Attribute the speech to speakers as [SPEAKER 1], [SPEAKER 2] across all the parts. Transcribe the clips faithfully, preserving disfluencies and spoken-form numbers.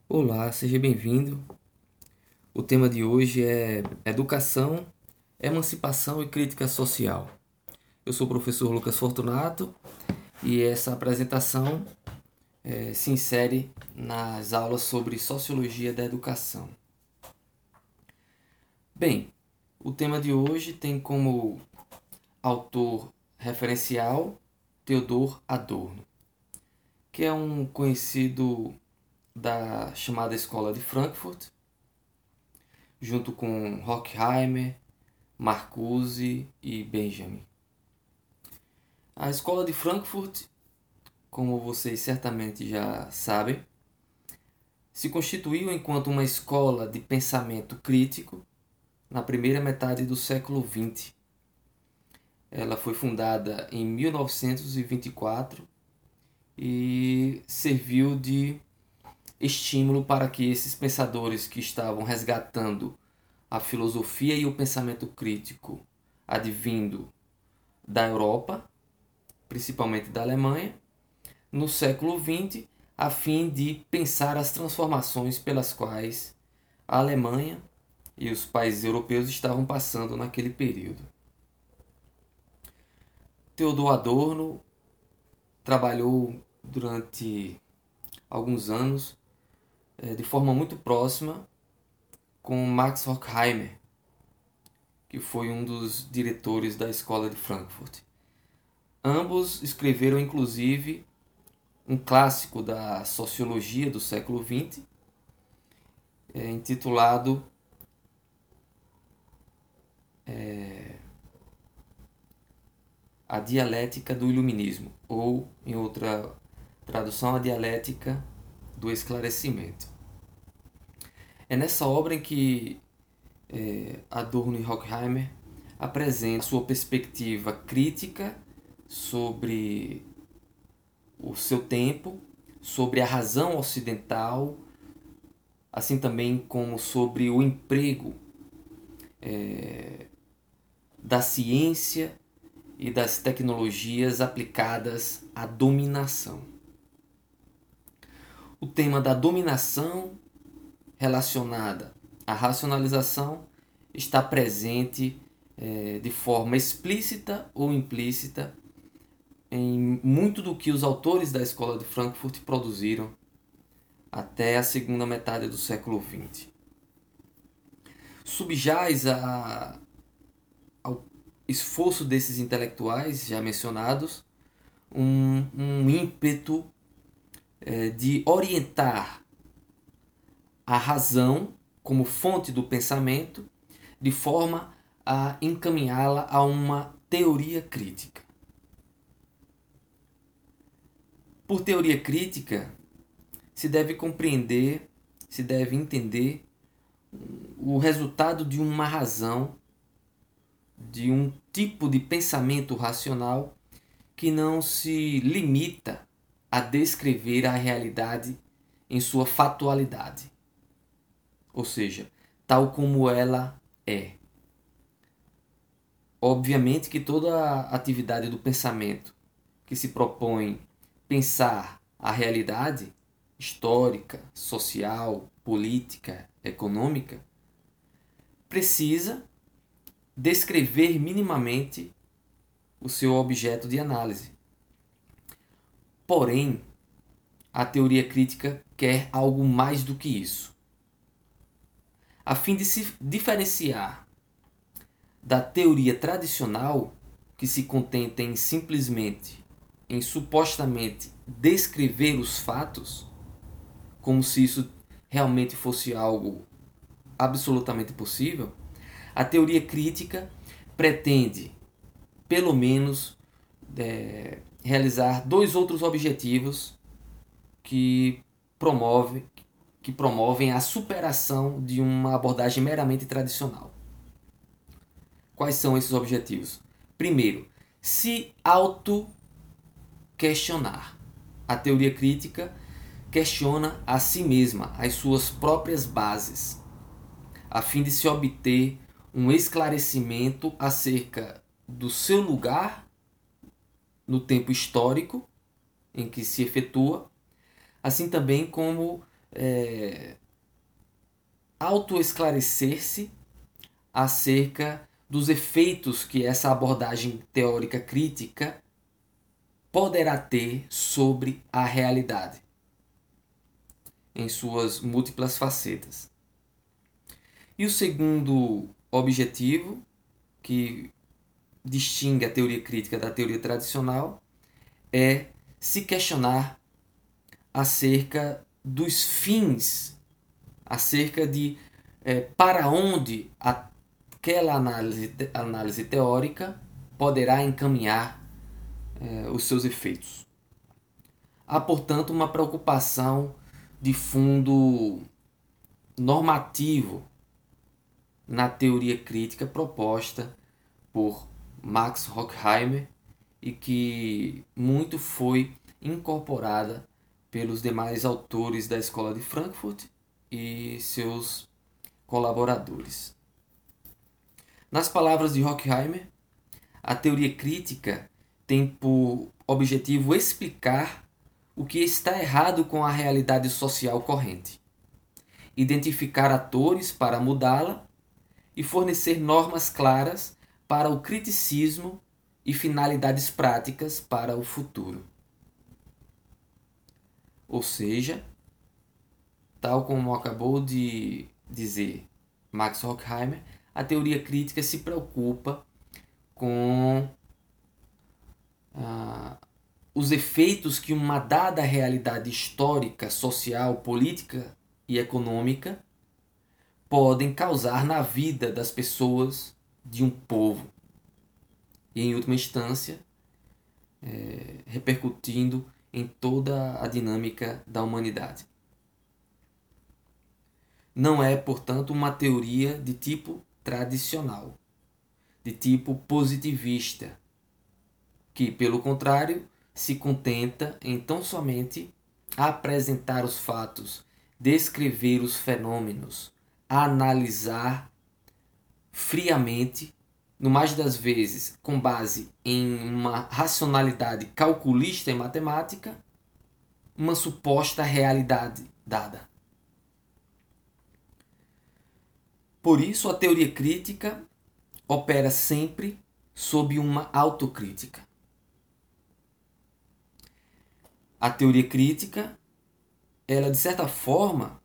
[SPEAKER 1] Olá, seja bem-vindo. O tema de hoje é Educação, Emancipação e Crítica Social. Eu sou o professor Lucas Fortunato e essa apresentação eh, se insere nas aulas sobre Sociologia da Educação. Bem, o tema de hoje tem como autor referencial Theodor Adorno, que é um conhecido da chamada Escola de Frankfurt, junto com Horkheimer, Marcuse e Benjamin. A Escola de Frankfurt, como vocês certamente já sabem, se constituiu enquanto uma escola de pensamento crítico na primeira metade do século vinte. Ela foi fundada em mil novecentos e vinte e quatro e serviu de estímulo para que esses pensadores que estavam resgatando a filosofia e o pensamento crítico advindo da Europa, principalmente da Alemanha, no século vinte, a fim de pensar as transformações pelas quais a Alemanha e os países europeus estavam passando naquele período. Theodor Adorno trabalhou durante alguns anos de forma muito próxima com Max Horkheimer, que foi um dos diretores da Escola de Frankfurt. Ambos escreveram, inclusive, um clássico da sociologia do século vinte, é, intitulado é, A Dialética do Iluminismo, ou, em outra tradução, A Dialética do Esclarecimento. É nessa obra em que é, Adorno e Horkheimer apresentam sua perspectiva crítica sobre o seu tempo, sobre a razão ocidental, assim também como sobre o emprego é, da ciência e das tecnologias aplicadas à dominação. O tema da dominação relacionada à racionalização está presente é, de forma explícita ou implícita em muito do que os autores da Escola de Frankfurt produziram até a segunda metade do século vinte. Subjaz a, ao esforço desses intelectuais já mencionados um, um ímpeto é, de orientar a razão como fonte do pensamento de forma a encaminhá-la a uma teoria crítica. Por teoria crítica, se deve compreender, se deve entender o resultado de uma razão, de um tipo de pensamento racional que não se limita a descrever a realidade em sua fatualidade, ou seja, tal como ela é. Obviamente que toda a atividade do pensamento que se propõe pensar a realidade histórica, social, política, econômica, precisa descrever minimamente o seu objeto de análise. Porém, a teoria crítica quer algo mais do que isso. A fim de se diferenciar da teoria tradicional, que se contenta em simplesmente, em supostamente descrever os fatos, como se isso realmente fosse algo absolutamente possível, a teoria crítica pretende, pelo menos, é, realizar dois outros objetivos que promovem, que promovem a superação de uma abordagem meramente tradicional. Quais são esses objetivos? Primeiro, se auto-questionar. A teoria crítica questiona a si mesma, as suas próprias bases, a fim de se obter um esclarecimento acerca do seu lugar no tempo histórico em que se efetua, assim também como é, autoesclarecer-se acerca dos efeitos que essa abordagem teórica crítica poderá ter sobre a realidade, em suas múltiplas facetas. E o segundo objetivo, que distingue a teoria crítica da teoria tradicional, é se questionar acerca dos fins, acerca de é, para onde aquela análise, análise teórica poderá encaminhar é, os seus efeitos. Há, portanto, uma preocupação de fundo normativo na teoria crítica proposta por Max Horkheimer e que muito foi incorporada pelos demais autores da Escola de Frankfurt e seus colaboradores. Nas palavras de Horkheimer, a teoria crítica tem por objetivo explicar o que está errado com a realidade social corrente, identificar atores para mudá-la e fornecer normas claras para o criticismo e finalidades práticas para o futuro. Ou seja, tal como acabou de dizer Max Horkheimer, a teoria crítica se preocupa com ah, os efeitos que uma dada realidade histórica, social, política e econômica podem causar na vida das pessoas de um povo. E, em última instância, é, repercutindo em toda a dinâmica da humanidade. Não é, portanto, uma teoria de tipo tradicional, de tipo positivista, que, pelo contrário, se contenta em tão somente apresentar os fatos, descrever os fenômenos, analisar friamente, no mais das vezes com base em uma racionalidade calculista e matemática, uma suposta realidade dada. Por isso, a teoria crítica opera sempre sob uma autocrítica. A teoria crítica, ela de certa forma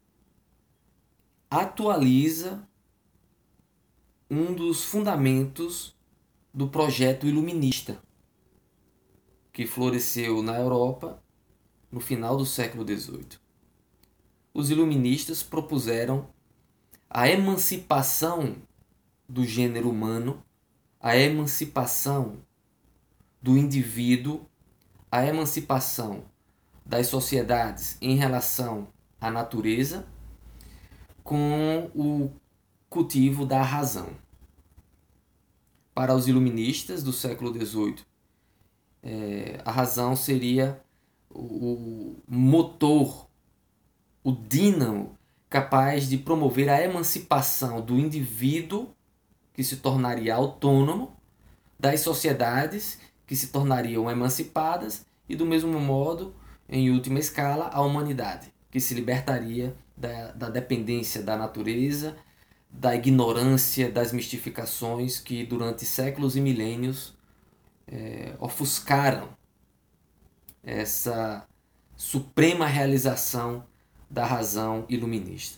[SPEAKER 1] atualiza um dos fundamentos do projeto iluminista, que floresceu na Europa no final do século dezoito. Os iluministas propuseram a emancipação do gênero humano, a emancipação do indivíduo, a emancipação das sociedades em relação à natureza, com o cultivo da razão. Para os iluministas do século dezoito, é, a razão seria o motor, o dínamo capaz de promover a emancipação do indivíduo, que se tornaria autônomo, das sociedades, que se tornariam emancipadas, e do mesmo modo, em última escala, a humanidade, que se libertaria da, da dependência da natureza, da ignorância, das mistificações que durante séculos e milênios é, ofuscaram essa suprema realização da razão iluminista.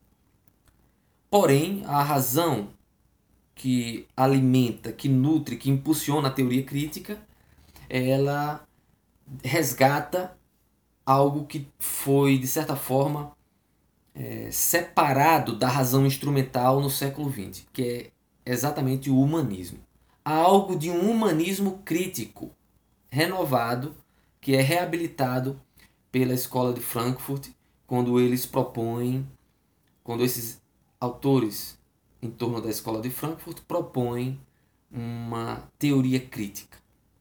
[SPEAKER 1] Porém, a razão que alimenta, que nutre, que impulsiona a teoria crítica, ela resgata algo que foi, de certa forma, é, separado da razão instrumental no século vinte, que é exatamente o humanismo. Há algo de um humanismo crítico, renovado, que é reabilitado pela Escola de Frankfurt, quando eles propõem, quando esses autores em torno da Escola de Frankfurt propõem uma teoria crítica.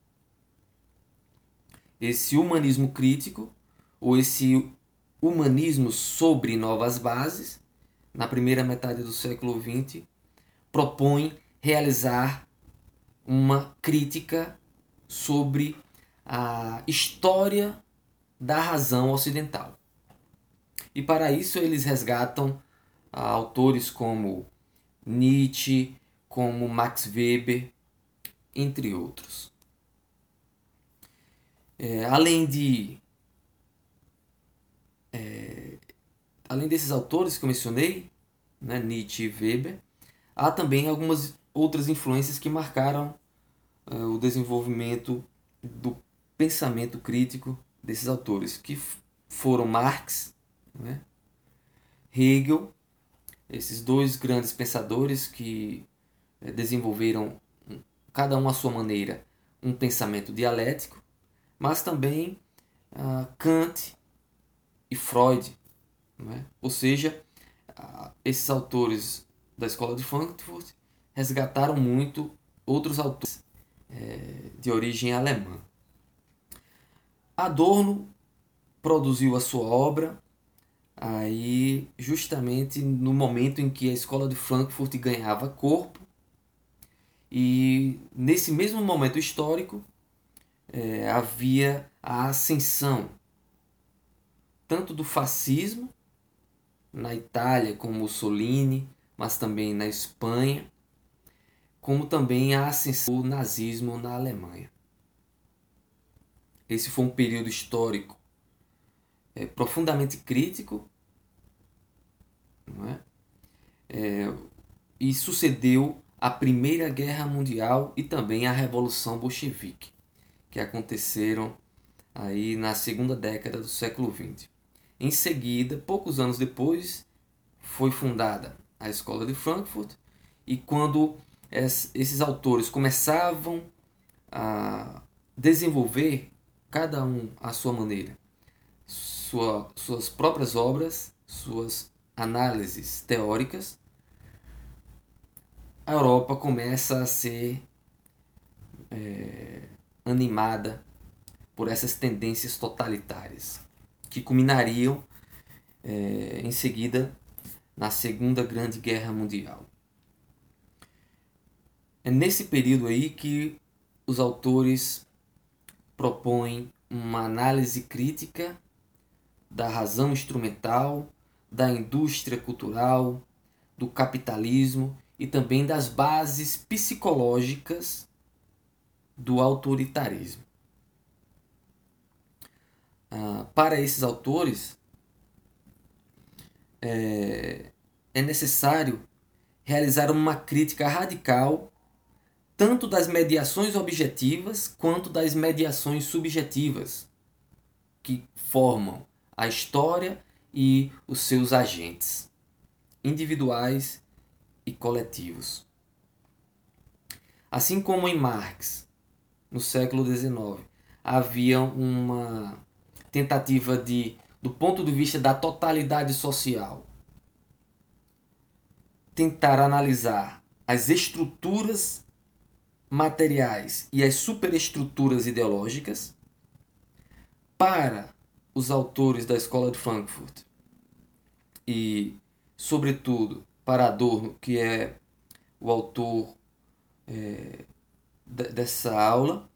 [SPEAKER 1] Esse humanismo crítico, ou esse humanismo sobre novas bases, na primeira metade do século vinte, propõe realizar uma crítica sobre a história da razão ocidental. E para isso eles resgatam ah, autores como Nietzsche, como Max Weber, entre outros. É, além de é, além desses autores que eu mencionei, né, Nietzsche e Weber, há também algumas outras influências que marcaram uh, o desenvolvimento do pensamento crítico desses autores, que foram Marx, né, Hegel, esses dois grandes pensadores que uh, desenvolveram, cada um à sua maneira, um pensamento dialético, mas também uh, Kant e Freud. Né? Ou seja, uh, esses autores da escola de Frankfurt resgataram muito outros autores é, de origem alemã. Adorno produziu a sua obra aí justamente no momento em que a escola de Frankfurt ganhava corpo, e nesse mesmo momento histórico é, havia a ascensão tanto do fascismo na Itália com Mussolini, mas também na Espanha, como também a ascensão do nazismo na Alemanha. Esse foi um período histórico é, profundamente crítico, não é? É, e sucedeu a Primeira Guerra Mundial e também a Revolução Bolchevique, que aconteceram aí na segunda década do século vinte. Em seguida, poucos anos depois, foi fundada a Escola de Frankfurt, e quando esses autores começavam a desenvolver, cada um à sua maneira, sua, suas próprias obras, suas análises teóricas, a Europa começa a ser é, animada por essas tendências totalitárias, que culminariam é, em seguida na Segunda Grande Guerra Mundial. É nesse período aí que os autores propõem uma análise crítica da razão instrumental, da indústria cultural, do capitalismo e também das bases psicológicas do autoritarismo. Ah, para esses autores, é, é necessário realizar uma crítica radical tanto das mediações objetivas quanto das mediações subjetivas que formam a história e os seus agentes, individuais e coletivos. Assim como em Marx, no século dezenove, havia uma tentativa de, do ponto de vista da totalidade social, tentar analisar as estruturas materiais e as superestruturas ideológicas. Para os autores da Escola de Frankfurt e, sobretudo, para Adorno, que é o autor é, dessa aula,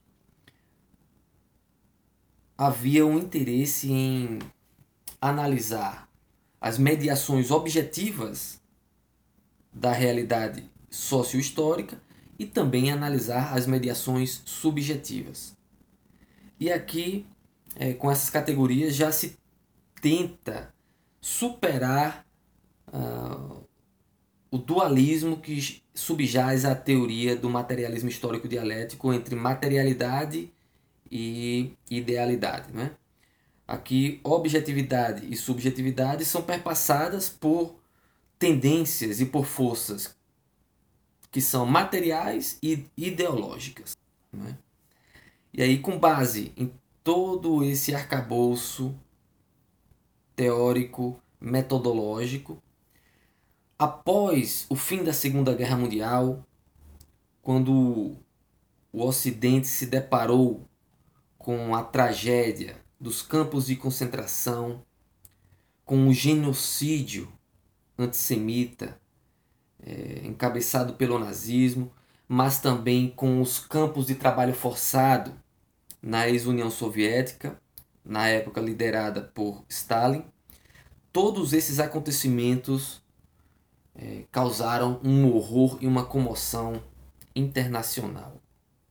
[SPEAKER 1] havia um interesse em analisar as mediações objetivas da realidade socio-histórica e também analisar as mediações subjetivas. E aqui, é, com essas categorias, já se tenta superar uh, o dualismo que subjaz à teoria do materialismo histórico dialético entre materialidade e idealidade, né? Aqui, objetividade e subjetividade são perpassadas por tendências e por forças que são materiais e ideológicas, né? E aí, com base em todo esse arcabouço teórico, metodológico, após o fim da Segunda Guerra Mundial, quando o Ocidente se deparou com a tragédia dos campos de concentração, com o genocídio antissemita é, encabeçado pelo nazismo, mas também com os campos de trabalho forçado na ex-União Soviética, na época liderada por Stalin, todos esses acontecimentos é, causaram um horror e uma comoção internacional.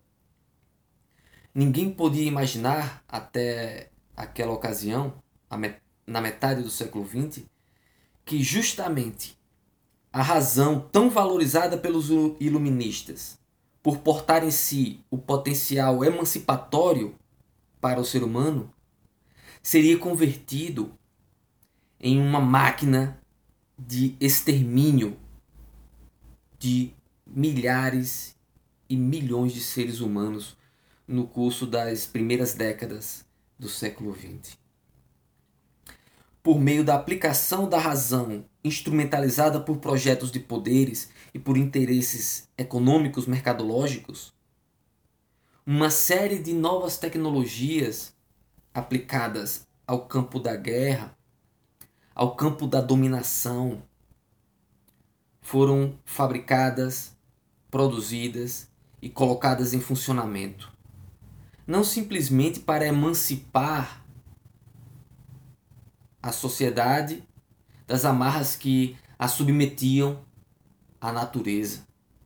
[SPEAKER 1] Ninguém podia imaginar até aquela ocasião, na metade do século vinte, que justamente a razão tão valorizada pelos iluministas, por portar em si o potencial emancipatório para o ser humano, seria convertido em uma máquina de extermínio de milhares e milhões de seres humanos no curso das primeiras décadas do século vinte. Por meio da aplicação da razão instrumentalizada por projetos de poderes e por interesses econômicos mercadológicos, uma série de novas tecnologias aplicadas ao campo da guerra, ao campo da dominação, foram fabricadas, produzidas e colocadas em funcionamento. Não simplesmente para emancipar a sociedade das amarras que a submetiam à natureza.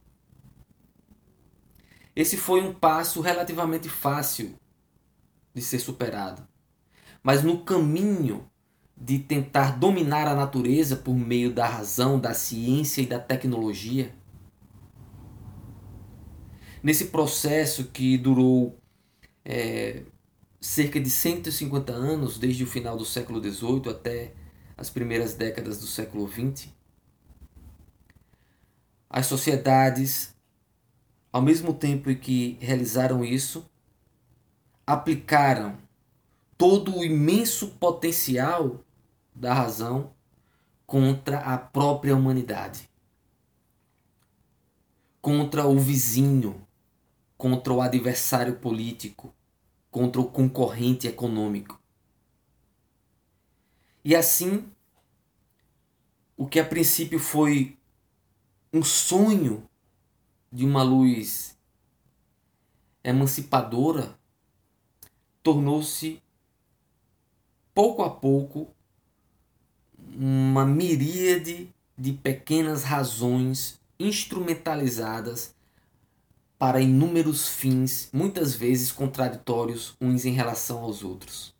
[SPEAKER 1] Esse foi um passo relativamente fácil de ser superado. Mas no caminho de tentar dominar a natureza por meio da razão, da ciência e da tecnologia, nesse processo que durou é, cerca de cento e cinquenta anos, desde o final do século dezoito até as primeiras décadas do século vinte, as sociedades, ao mesmo tempo em que realizaram isso, aplicaram todo o imenso potencial da razão contra a própria humanidade, contra o vizinho, contra o adversário político, contra o concorrente econômico. E assim, o que a princípio foi um sonho de uma luz emancipadora, tornou-se pouco a pouco uma miríade de pequenas razões instrumentalizadas para inúmeros fins, muitas vezes contraditórios uns em relação aos outros.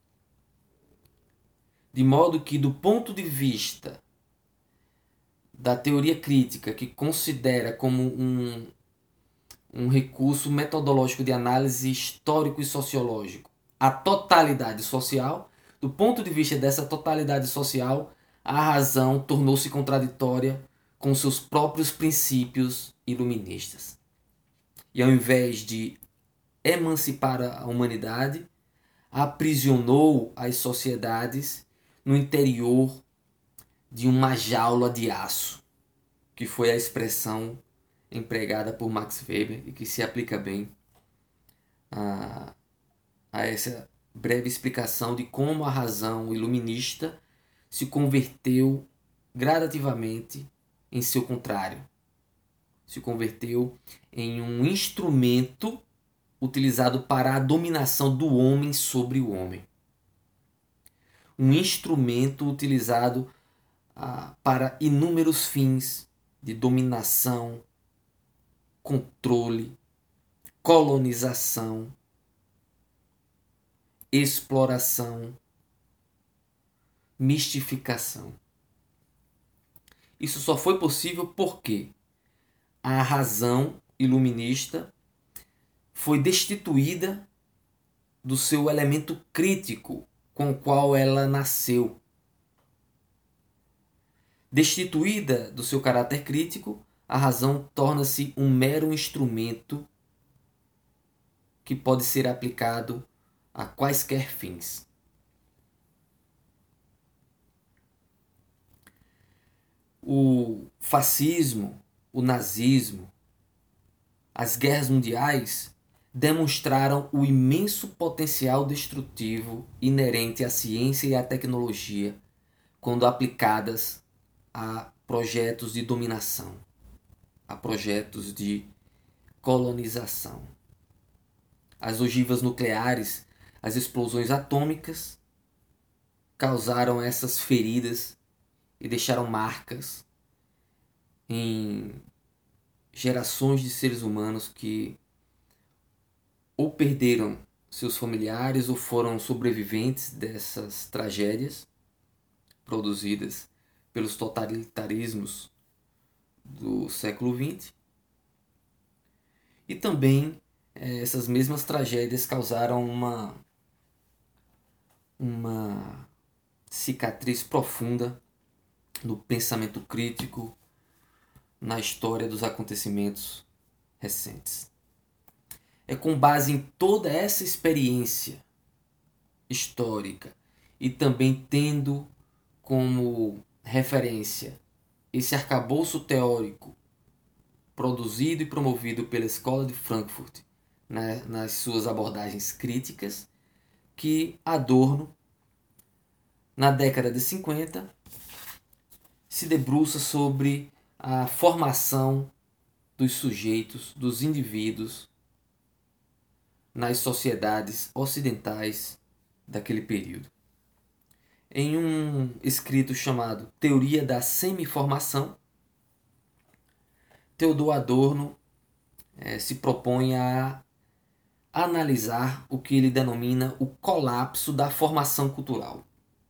[SPEAKER 1] De modo que, do ponto de vista da teoria crítica, que considera como um, um recurso metodológico de análise histórico e sociológico a totalidade social, do ponto de vista dessa totalidade social, a razão tornou-se contraditória com seus próprios princípios iluministas. E ao invés de emancipar a humanidade, aprisionou as sociedades no interior de uma jaula de aço, que foi a expressão empregada por Max Weber e que se aplica bem a, a essa breve explicação de como a razão iluminista se converteu gradativamente em seu contrário. Se converteu em um instrumento utilizado para a dominação do homem sobre o homem. Um instrumento utilizado ah, para inúmeros fins de dominação, controle, colonização, exploração, mistificação. Isso só foi possível porque a razão iluminista foi destituída do seu elemento crítico com o qual ela nasceu. Destituída do seu caráter crítico, a razão torna-se um mero instrumento que pode ser aplicado a quaisquer fins. O fascismo, o nazismo, as guerras mundiais demonstraram o imenso potencial destrutivo inerente à ciência e à tecnologia quando aplicadas a projetos de dominação, a projetos de colonização. As ogivas nucleares, as explosões atômicas causaram essas feridas e deixaram marcas em gerações de seres humanos que ou perderam seus familiares ou foram sobreviventes dessas tragédias produzidas pelos totalitarismos do século vinte. E também eh, essas mesmas tragédias causaram uma, uma cicatriz profunda no pensamento crítico, na história dos acontecimentos recentes. É com base em toda essa experiência histórica e também tendo como referência esse arcabouço teórico produzido e promovido pela Escola de Frankfurt, né, nas suas abordagens críticas, que Adorno, na década de cinquenta, se debruça sobre a formação dos sujeitos, dos indivíduos, nas sociedades ocidentais daquele período. Em um escrito chamado Teoria da Semiformação, Theodor Adorno eh, se propõe a analisar o que ele denomina o colapso da formação cultural.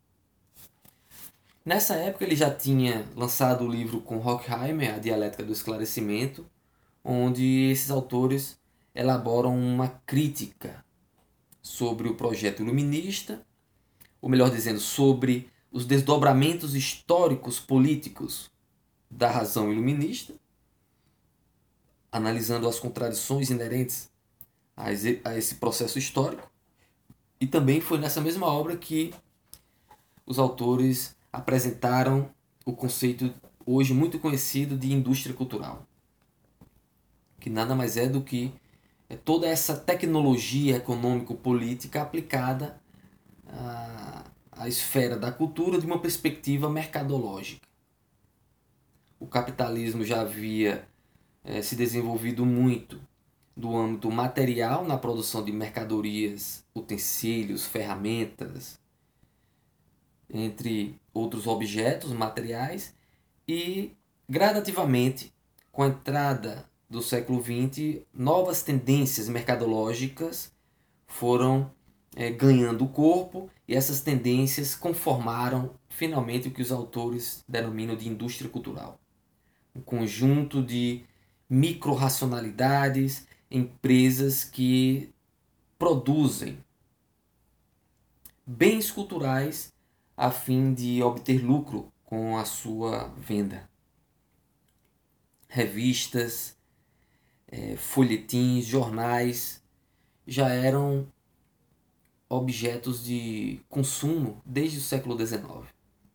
[SPEAKER 1] Nessa época ele já tinha lançado o livro com Horkheimer, A Dialética do Esclarecimento, onde esses autores elaboram uma crítica sobre o projeto iluminista, ou melhor dizendo, sobre os desdobramentos históricos políticos da razão iluminista, analisando as contradições inerentes a esse processo histórico. E também foi nessa mesma obra que os autores apresentaram o conceito hoje muito conhecido de indústria cultural, que nada mais é do que toda essa tecnologia econômico-política aplicada à, à esfera da cultura de uma perspectiva mercadológica. O capitalismo já havia eh, se desenvolvido muito do âmbito material na produção de mercadorias, utensílios, ferramentas, entre outros objetos materiais, e gradativamente, com a entrada do século vinte, novas tendências mercadológicas foram é, ganhando corpo, e essas tendências conformaram finalmente o que os autores denominam de indústria cultural. Um conjunto de micro-racionalidades, empresas que produzem bens culturais a fim de obter lucro com a sua venda. Revistas, é, folhetins, jornais já eram objetos de consumo desde o século dezenove.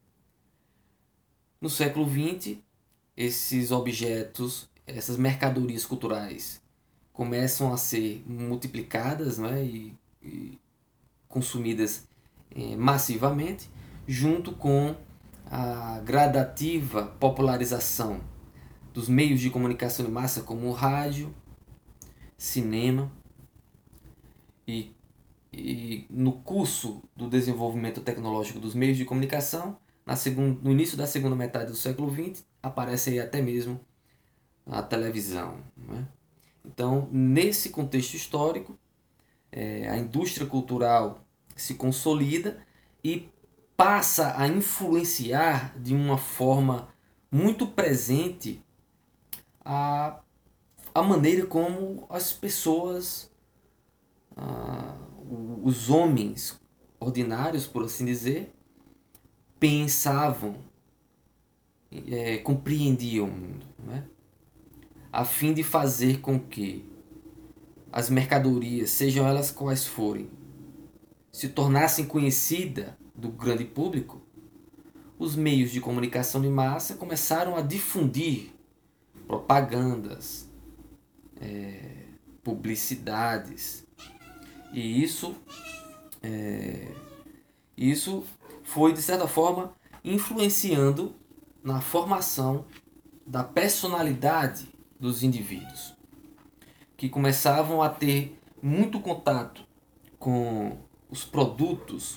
[SPEAKER 1] No século vinte, esses objetos, essas mercadorias culturais começam a ser multiplicadas, né, e, e consumidas eh, massivamente, junto com a gradativa popularização dos meios de comunicação em massa, como o rádio, cinema, e, e no curso do desenvolvimento tecnológico dos meios de comunicação, na segun, no início da segunda metade do século vinte, aparece aí até mesmo a televisão, né? Então, nesse contexto histórico, é, a indústria cultural se consolida e passa a influenciar de uma forma muito presente a, a maneira como as pessoas, a, os homens ordinários, por assim dizer, pensavam, é, compreendiam o mundo, né? A fim de fazer com que as mercadorias, sejam elas quais forem, se tornassem conhecidas do grande público. Os meios de comunicação de massa começaram a difundir propagandas, é, publicidades, e isso, é, isso foi, de certa forma, influenciando na formação da personalidade dos indivíduos, que começavam a ter muito contato com os produtos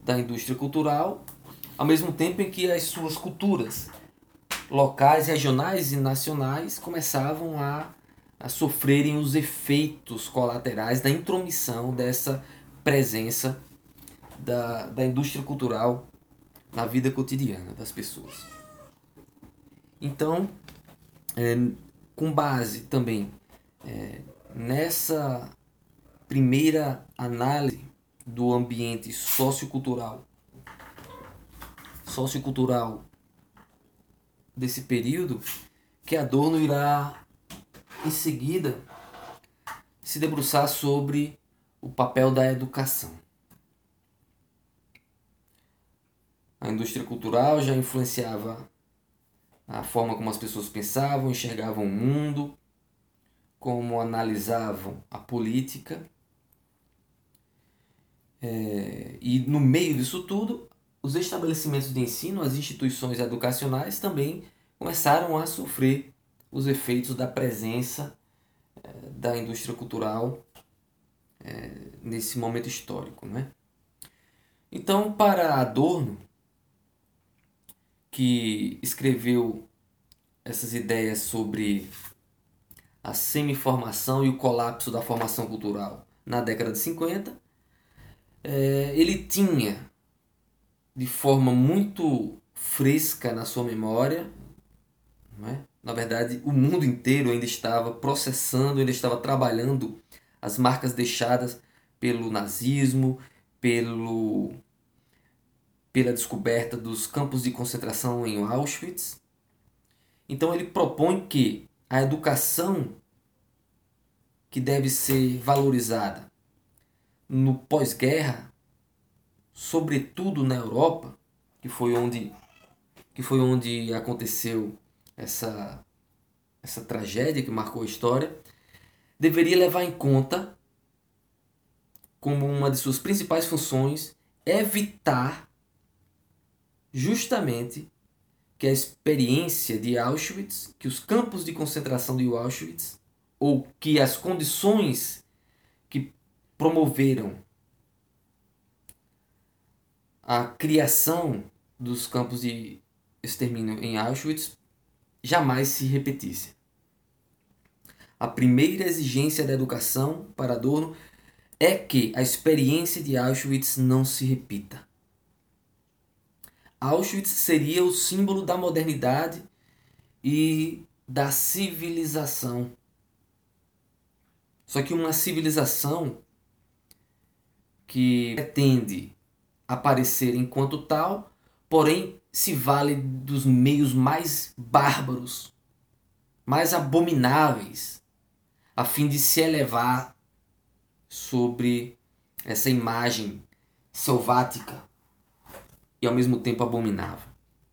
[SPEAKER 1] da indústria cultural, ao mesmo tempo em que as suas culturas locais, regionais e nacionais começavam a, a sofrerem os efeitos colaterais da intromissão dessa presença da, da indústria cultural na vida cotidiana das pessoas. Então, é, com base também é, nessa primeira análise do ambiente sociocultural, sociocultural desse período, que Adorno irá em seguida se debruçar sobre o papel da educação. A indústria cultural já influenciava a forma como as pessoas pensavam, enxergavam o mundo, como analisavam a política. É, e no meio disso tudo, os estabelecimentos de ensino, as instituições educacionais também começaram a sofrer os efeitos da presença é, da indústria cultural é, nesse momento histórico, né? Então, para Adorno, que escreveu essas ideias sobre a semiformação e o colapso da formação cultural na década de cinquenta, é, ele tinha de forma muito fresca na sua memória, não é? Na verdade, o mundo inteiro ainda estava processando, ainda estava trabalhando as marcas deixadas pelo nazismo, pelo, pela descoberta dos campos de concentração em Auschwitz. Então ele propõe que a educação que deve ser valorizada no pós-guerra, sobretudo na Europa, que foi onde, que foi onde aconteceu essa, essa tragédia que marcou a história, deveria levar em conta, como uma de suas principais funções, evitar justamente que a experiência de Auschwitz, que os campos de concentração de Auschwitz, ou que as condições que promoveram a criação dos campos de extermínio em Auschwitz jamais se repetisse. A primeira exigência da educação para Adorno é que a experiência de Auschwitz não se repita. Auschwitz seria o símbolo da modernidade e da civilização. Só que uma civilização que pretende aparecer enquanto tal, porém se vale dos meios mais bárbaros, mais abomináveis, a fim de se elevar sobre essa imagem selvática e ao mesmo tempo abominável.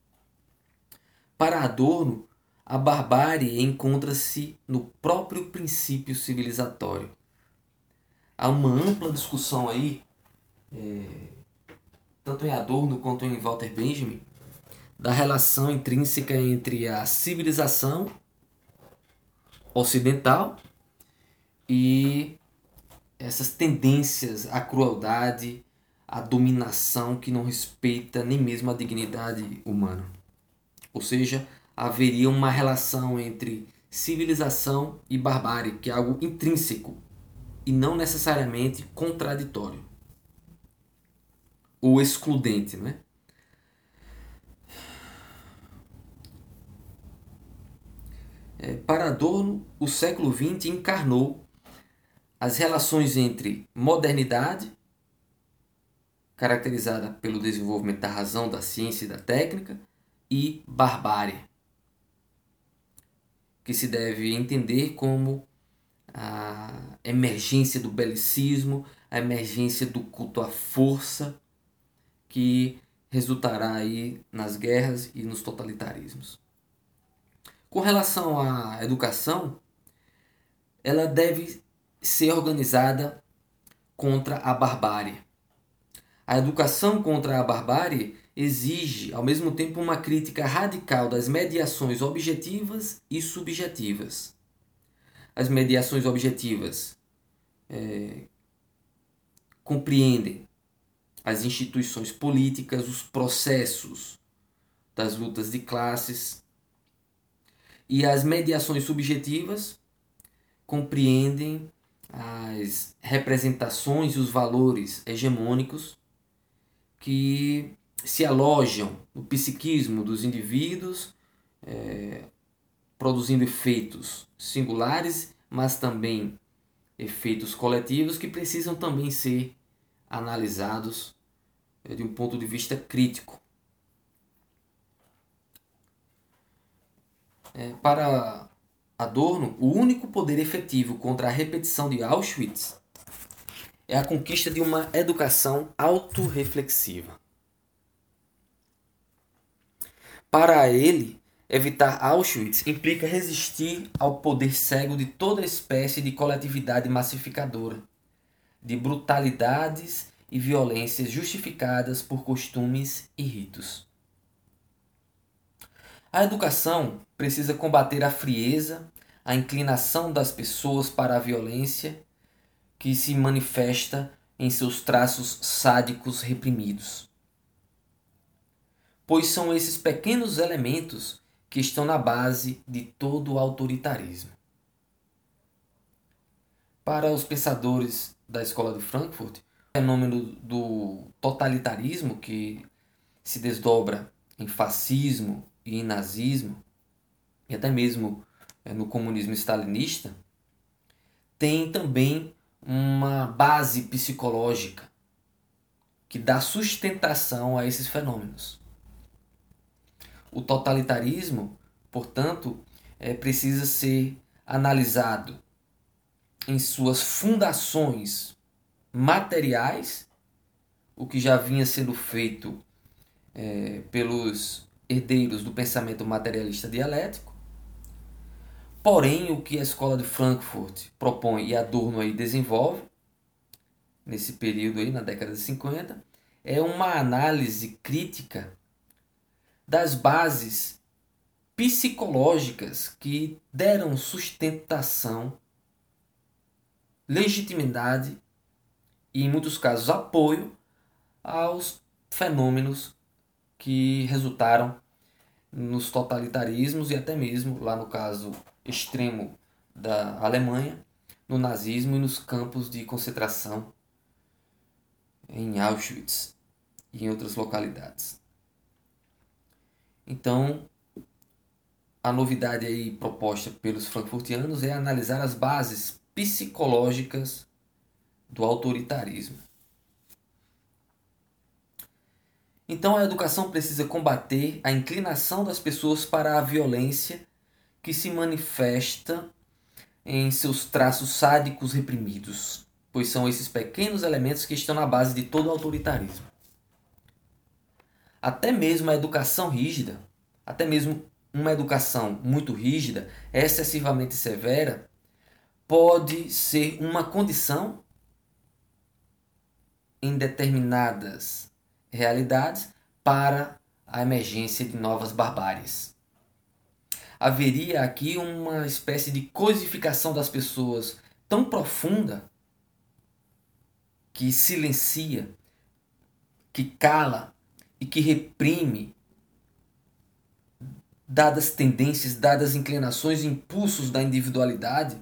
[SPEAKER 1] Para Adorno, a barbárie encontra-se no próprio princípio civilizatório. Há uma ampla discussão aí, é, tanto em Adorno quanto em Walter Benjamin, da relação intrínseca entre a civilização ocidental e essas tendências à crueldade, à dominação que não respeita nem mesmo a dignidade humana. Ou seja, haveria uma relação entre civilização e barbárie, que é algo intrínseco e não necessariamente contraditório ou excludente, né? É, para Adorno, o século vinte encarnou as relações entre modernidade, caracterizada pelo desenvolvimento da razão, da ciência e da técnica, e barbárie, que se deve entender como a emergência do belicismo, a emergência do culto à força, que resultará aí nas guerras e nos totalitarismos. Com relação à educação, ela deve ser organizada contra a barbárie. A educação contra a barbárie exige, ao mesmo tempo, uma crítica radical das mediações objetivas e subjetivas. As mediações objetivas é, compreendem as instituições políticas, os processos das lutas de classes e as mediações subjetivas compreendem as representações e os valores hegemônicos que se alojam no psiquismo dos indivíduos, é, produzindo efeitos singulares, mas também efeitos coletivos que precisam também ser analisados é, de um ponto de vista crítico. É, para Adorno, o único poder efetivo contra a repetição de Auschwitz é a conquista de uma educação autorreflexiva. Para ele, evitar Auschwitz implica resistir ao poder cego de toda espécie de coletividade massificadora, de brutalidades e violências justificadas por costumes e ritos. A educação precisa combater a frieza, a inclinação das pessoas para a violência que se manifesta em seus traços sádicos reprimidos. Pois são esses pequenos elementos que estão na base de todo o autoritarismo. Para os pensadores da Escola de Frankfurt, o fenômeno do totalitarismo, que se desdobra em fascismo e em nazismo, e até mesmo no comunismo stalinista, tem também uma base psicológica que dá sustentação a esses fenômenos. O totalitarismo, portanto, é, precisa ser analisado em suas fundações materiais, o que já vinha sendo feito é, pelos herdeiros do pensamento materialista dialético. Porém, o que a Escola de Frankfurt propõe e Adorno aí desenvolve, nesse período aí, na década de cinquenta, é uma análise crítica das bases psicológicas que deram sustentação, legitimidade e, em muitos casos, apoio aos fenômenos que resultaram nos totalitarismos e até mesmo, lá no caso extremo da Alemanha, no nazismo e nos campos de concentração em Auschwitz e em outras localidades. Então, a novidade aí proposta pelos frankfurtianos é analisar as bases psicológicas do autoritarismo. Então, a educação precisa combater a inclinação das pessoas para a violência que se manifesta em seus traços sádicos reprimidos, pois são esses pequenos elementos que estão na base de todo o autoritarismo. Até mesmo a educação rígida, até mesmo uma educação muito rígida, excessivamente severa, pode ser uma condição em determinadas realidades para a emergência de novas barbáries. Haveria aqui uma espécie de cosificação das pessoas tão profunda que silencia, que cala e que reprime dadas tendências, dadas inclinações e impulsos da individualidade,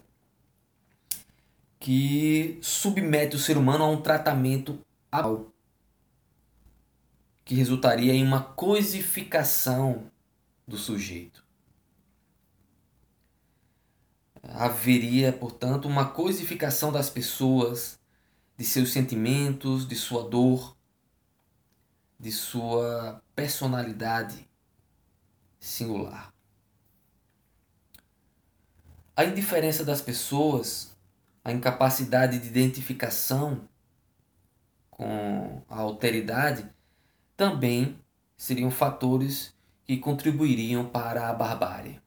[SPEAKER 1] que submete o ser humano a um tratamento abal, que resultaria em uma coisificação do sujeito. Haveria, portanto, uma coisificação das pessoas, de seus sentimentos, de sua dor, de sua personalidade singular. A indiferença das pessoas, a incapacidade de identificação com a alteridade, também seriam fatores que contribuiriam para a barbárie.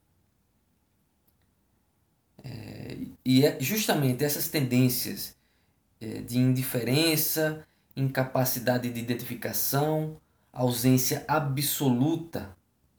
[SPEAKER 1] É, e é justamente essas tendências é, de indiferença, incapacidade de identificação, ausência absoluta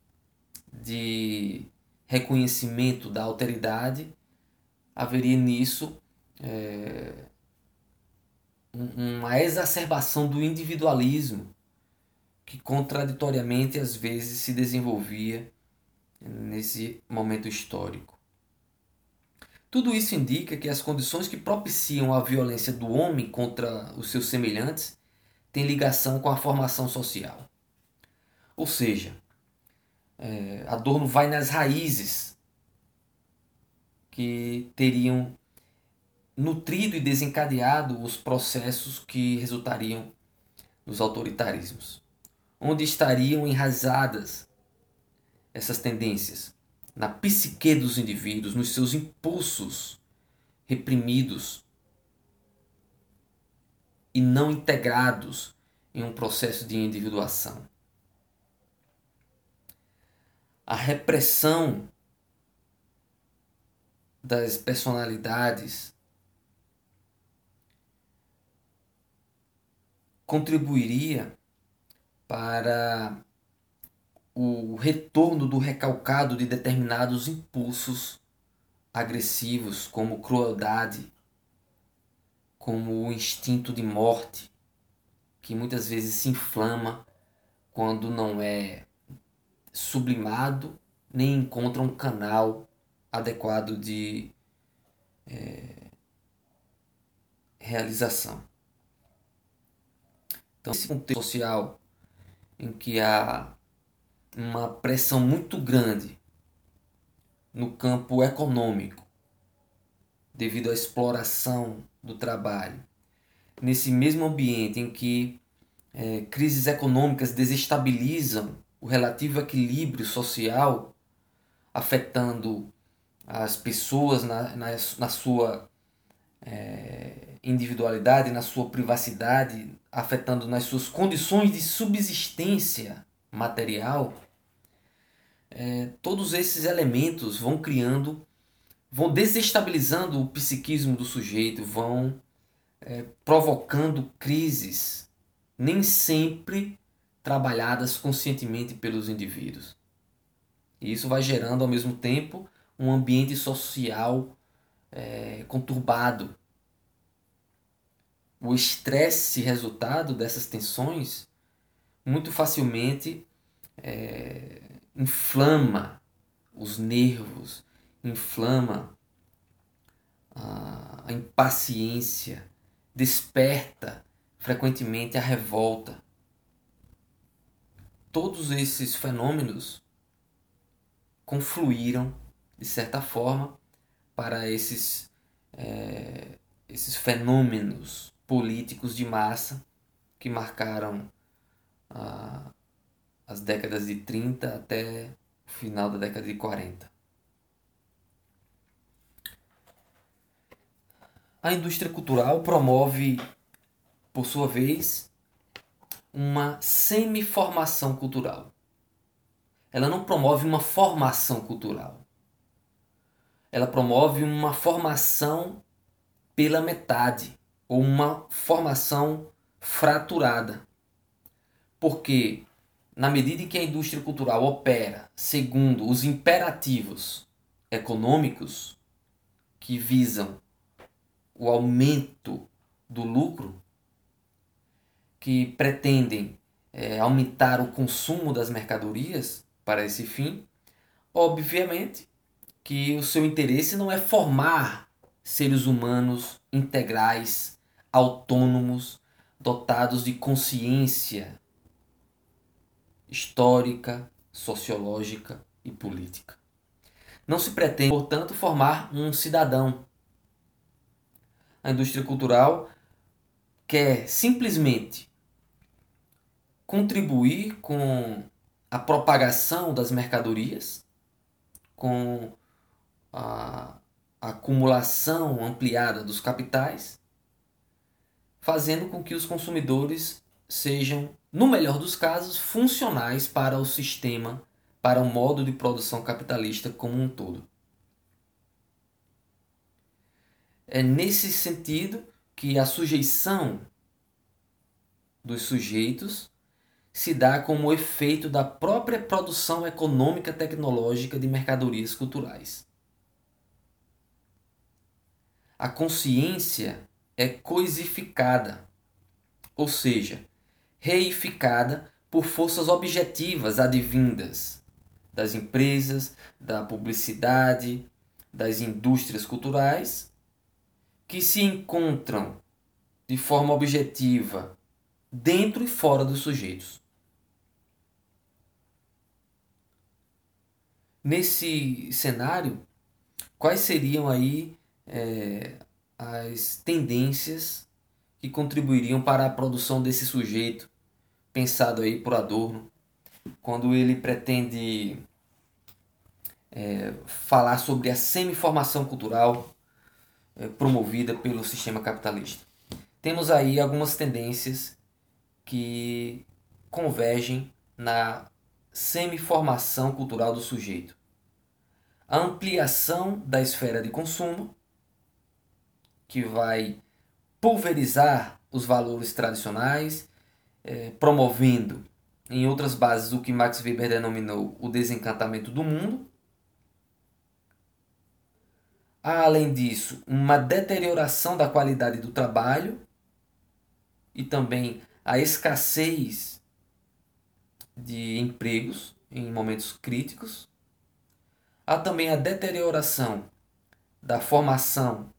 [SPEAKER 1] de reconhecimento da alteridade, haveria nisso é, uma exacerbação do individualismo que contraditoriamente às vezes se desenvolvia nesse momento histórico. Tudo isso indica que as condições que propiciam a violência do homem contra os seus semelhantes têm ligação com a formação social. Ou seja, Adorno vai nas raízes que teriam nutrido e desencadeado os processos que resultariam nos autoritarismos. Onde estariam enraizadas essas tendências? Na psique dos indivíduos, nos seus impulsos reprimidos e não integrados em um processo de individuação. A repressão das personalidades contribuiria para o retorno do recalcado de determinados impulsos agressivos, como crueldade, como o instinto de morte, que muitas vezes se inflama quando não é sublimado nem encontra um canal adequado de é, realização. Então, esse contexto social em que há uma pressão muito grande no campo econômico, devido à exploração do trabalho, nesse mesmo ambiente em que é, crises econômicas desestabilizam o relativo equilíbrio social, afetando as pessoas na, na, na sua é, individualidade, na sua privacidade, afetando nas suas condições de subsistência material, é, todos esses elementos vão criando, vão desestabilizando o psiquismo do sujeito, vão é, provocando crises, nem sempre trabalhadas conscientemente pelos indivíduos. E isso vai gerando ao mesmo tempo um ambiente social é, conturbado. O estresse resultado dessas tensões muito facilmente é, inflama os nervos, inflama a, a impaciência, desperta frequentemente a revolta. Todos esses fenômenos confluíram, de certa forma, para esses, é, esses fenômenos políticos de massa que marcaram a, as décadas de trinta até o final da década de quarenta. A indústria cultural promove, por sua vez, uma semi-formação cultural. Ela não promove uma formação cultural. Ela promove uma formação pela metade, ou uma formação fraturada. Porque, na medida em que a indústria cultural opera segundo os imperativos econômicos que visam o aumento do lucro, que pretendem é, aumentar o consumo das mercadorias para esse fim, obviamente que o seu interesse não é formar seres humanos integrais, autônomos, dotados de consciência histórica, sociológica e política. Não se pretende, portanto, formar um cidadão. A indústria cultural quer simplesmente contribuir com a propagação das mercadorias, com a acumulação ampliada dos capitais, fazendo com que os consumidores sejam, no melhor dos casos, funcionais para o sistema, para o modo de produção capitalista como um todo. É nesse sentido que a sujeição dos sujeitos se dá como efeito da própria produção econômica tecnológica de mercadorias culturais. A consciência é coisificada, ou seja, reificada por forças objetivas advindas das empresas, da publicidade, das indústrias culturais, que se encontram de forma objetiva dentro e fora dos sujeitos. Nesse cenário, quais seriam aí é, as tendências que contribuiriam para a produção desse sujeito, pensado aí por Adorno, quando ele pretende é, falar sobre a semiformação cultural é, promovida pelo sistema capitalista? Temos aí algumas tendências que convergem na semiformação cultural do sujeito. A ampliação da esfera de consumo, que vai pulverizar os valores tradicionais, eh, promovendo, em outras bases, o que Max Weber denominou o desencantamento do mundo. Há, além disso, uma deterioração da qualidade do trabalho e também a escassez de empregos em momentos críticos. Há também a deterioração da formação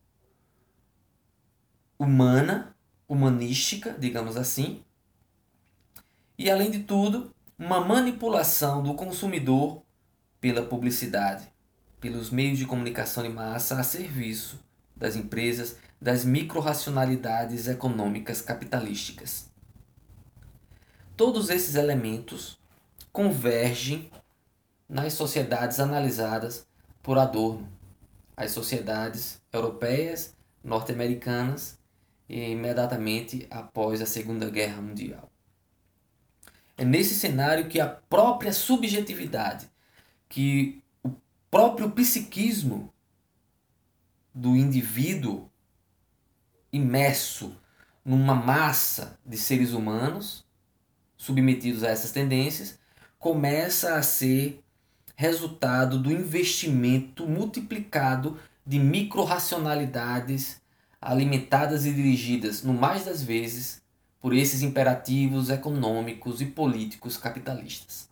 [SPEAKER 1] humana, humanística, digamos assim. E, além de tudo, uma manipulação do consumidor pela publicidade, pelos meios de comunicação de massa a serviço das empresas, das micro-racionalidades econômicas capitalísticas. Todos esses elementos convergem nas sociedades analisadas por Adorno, as sociedades europeias, norte-americanas e imediatamente após a Segunda Guerra Mundial. É nesse cenário que a própria subjetividade, que o próprio psiquismo do indivíduo imerso numa massa de seres humanos submetidos a essas tendências, começa a ser resultado do investimento multiplicado de micro-racionalidades alimentadas e dirigidas, no mais das vezes, por esses imperativos econômicos e políticos capitalistas.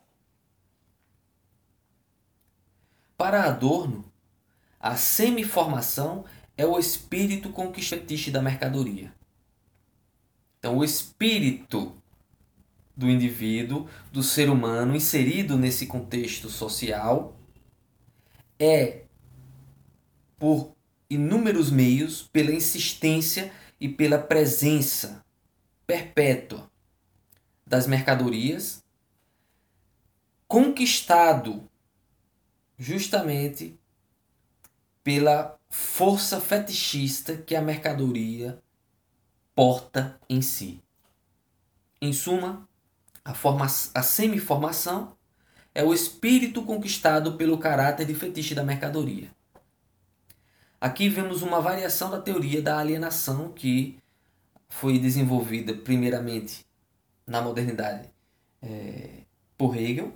[SPEAKER 1] Para Adorno, a semiformação é o espírito conquistante da mercadoria. Então, o espírito do indivíduo, do ser humano inserido nesse contexto social, é, por inúmeros meios, pela insistência e pela presença perpétua das mercadorias, conquistado justamente pela força fetichista que a mercadoria porta em si. Em suma, A, forma, a semiformação é o espírito conquistado pelo caráter de fetiche da mercadoria. Aqui vemos uma variação da teoria da alienação que foi desenvolvida primeiramente na modernidade é, por Hegel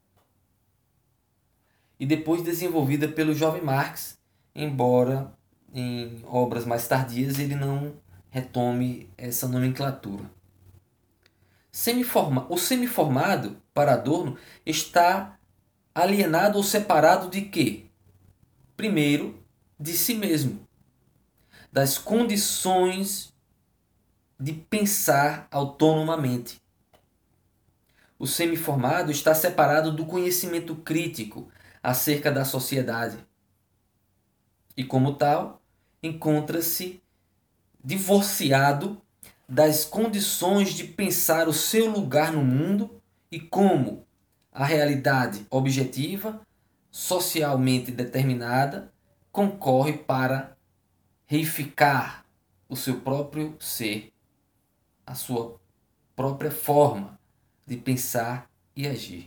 [SPEAKER 1] e depois desenvolvida pelo jovem Marx, embora em obras mais tardias ele não retome essa nomenclatura. Semiforma, o semiformado, para Adorno, está alienado ou separado de quê? Primeiro, de si mesmo, das condições de pensar autonomamente. O semiformado está separado do conhecimento crítico acerca da sociedade e, como tal, encontra-se divorciado das condições de pensar o seu lugar no mundo e como a realidade objetiva, socialmente determinada, concorre para reificar o seu próprio ser, a sua própria forma de pensar e agir.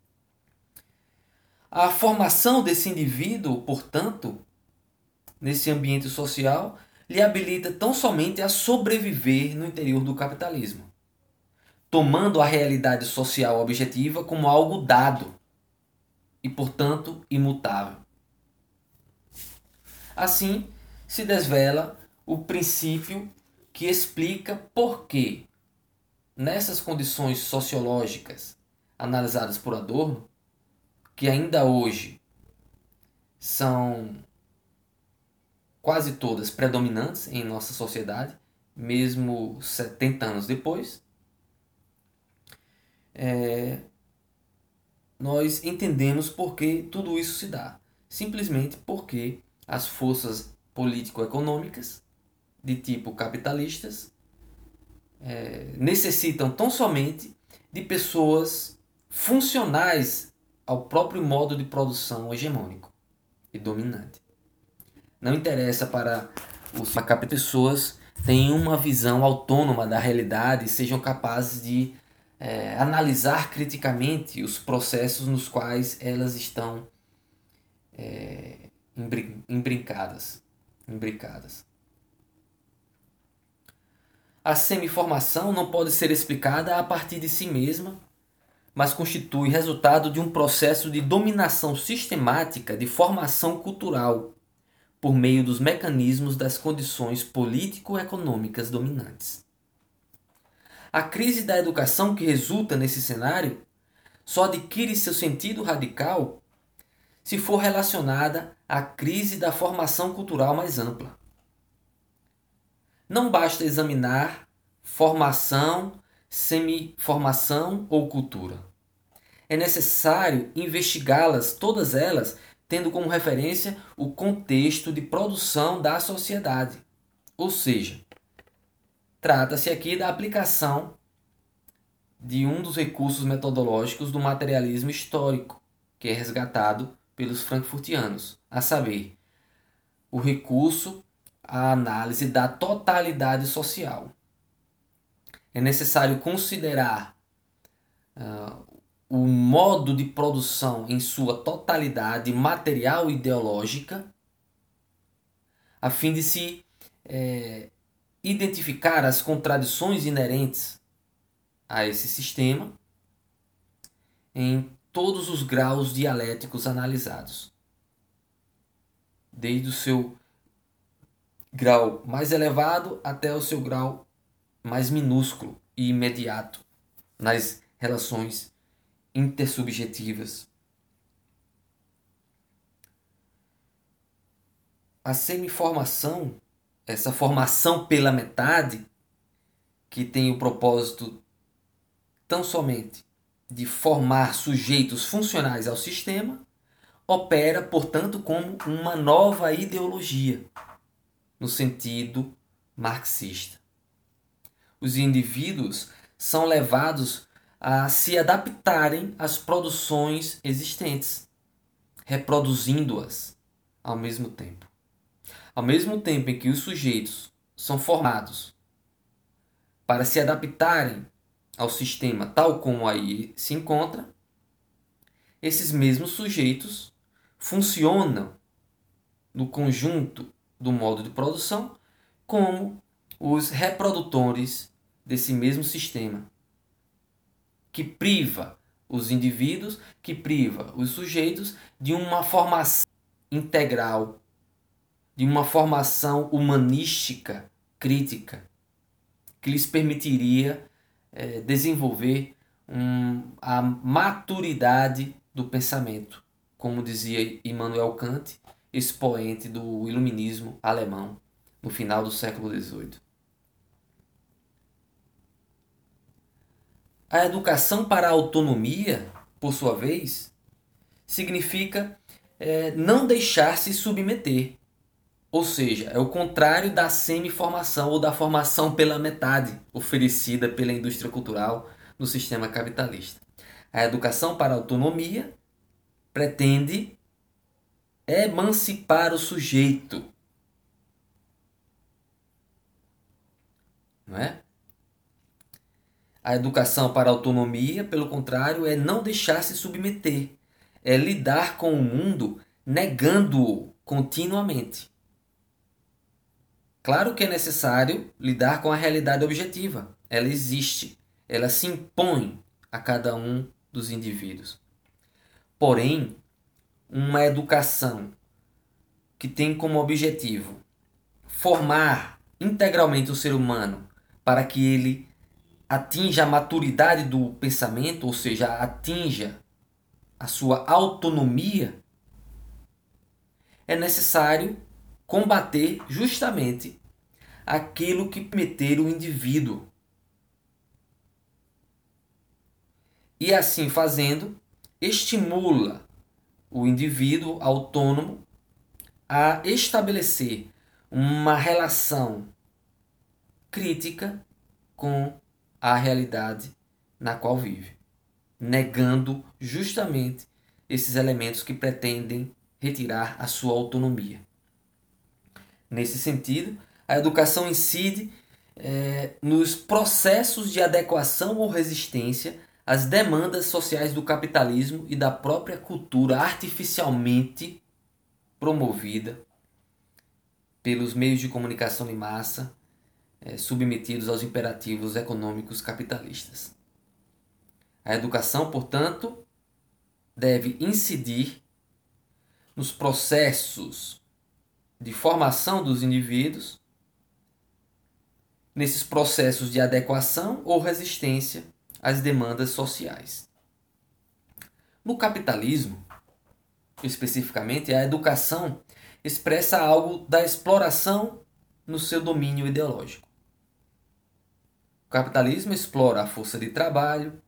[SPEAKER 1] A formação desse indivíduo, portanto, nesse ambiente social, lhe habilita tão somente a sobreviver no interior do capitalismo, tomando a realidade social objetiva como algo dado e, portanto, imutável. Assim, se desvela o princípio que explica por que, nessas condições sociológicas analisadas por Adorno, que ainda hoje são quase todas predominantes em nossa sociedade, mesmo setenta anos depois, é, nós entendemos por que tudo isso se dá. Simplesmente porque as forças político-econômicas de tipo capitalistas é, necessitam tão somente de pessoas funcionais ao próprio modo de produção hegemônico e dominante. Não interessa para os capitalistas pessoas tenham uma visão autônoma da realidade e sejam capazes de é, analisar criticamente os processos nos quais elas estão é, embrincadas, imbricadas. A semiformação não pode ser explicada a partir de si mesma, mas constitui resultado de um processo de dominação sistemática de formação cultural por meio dos mecanismos das condições político-econômicas dominantes. A crise da educação que resulta nesse cenário só adquire seu sentido radical se for relacionada à crise da formação cultural mais ampla. Não basta examinar formação, semiformação ou cultura. É necessário investigá-las, todas elas, tendo como referência o contexto de produção da sociedade. Ou seja, trata-se aqui da aplicação de um dos recursos metodológicos do materialismo histórico, que é resgatado pelos frankfurtianos, a saber, o recurso à análise da totalidade social. É necessário considerar uh, o modo de produção em sua totalidade material e ideológica, a fim de se é, identificar as contradições inerentes a esse sistema em todos os graus dialéticos analisados, desde o seu grau mais elevado até o seu grau mais minúsculo e imediato nas relações intersubjetivas. A semiformação, essa formação pela metade, que tem o propósito tão somente de formar sujeitos funcionais ao sistema, opera, portanto, como uma nova ideologia, no sentido marxista. Os indivíduos são levados a se adaptarem às produções existentes, reproduzindo-as ao mesmo tempo. Ao mesmo tempo em que os sujeitos são formados para se adaptarem ao sistema tal como aí se encontra, esses mesmos sujeitos funcionam no conjunto do modo de produção como os reprodutores desse mesmo sistema, que priva os indivíduos, que priva os sujeitos de uma formação integral, de uma formação humanística crítica, que lhes permitiria é, desenvolver um, a maturidade do pensamento, como dizia Immanuel Kant, expoente do iluminismo alemão no final do século dezoito. A educação para a autonomia, por sua vez, significa é, não deixar-se submeter. Ou seja, é o contrário da semiformação ou da formação pela metade oferecida pela indústria cultural no sistema capitalista. A educação para a autonomia pretende emancipar o sujeito. Não é? A educação para a autonomia, pelo contrário, é não deixar-se submeter. É lidar com o mundo negando-o continuamente. Claro que é necessário lidar com a realidade objetiva. Ela existe. Ela se impõe a cada um dos indivíduos. Porém, uma educação que tem como objetivo formar integralmente o ser humano para que ele atinja a maturidade do pensamento, ou seja, atinja a sua autonomia, é necessário combater justamente aquilo que meter o indivíduo. E assim fazendo, estimula o indivíduo autônomo a estabelecer uma relação crítica com a realidade na qual vive, negando justamente esses elementos que pretendem retirar a sua autonomia. Nesse sentido, a educação incide é, nos processos de adequação ou resistência às demandas sociais do capitalismo e da própria cultura artificialmente promovida pelos meios de comunicação de massa é, submetidos aos imperativos econômicos capitalistas. A educação, portanto, deve incidir nos processos de formação dos indivíduos, nesses processos de adequação ou resistência às demandas sociais. No capitalismo, especificamente, a educação expressa algo da exploração no seu domínio ideológico. O capitalismo explora a força de trabalho,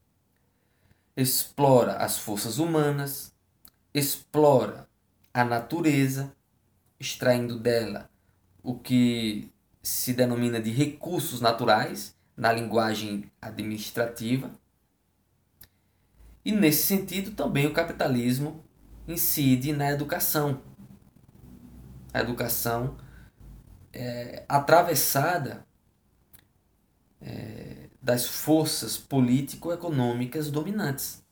[SPEAKER 1] explora as forças humanas, explora a natureza, extraindo dela o que se denomina de recursos naturais, na linguagem administrativa. E nesse sentido também o capitalismo incide na educação. A educação é atravessada é, das forças político-econômicas dominantes.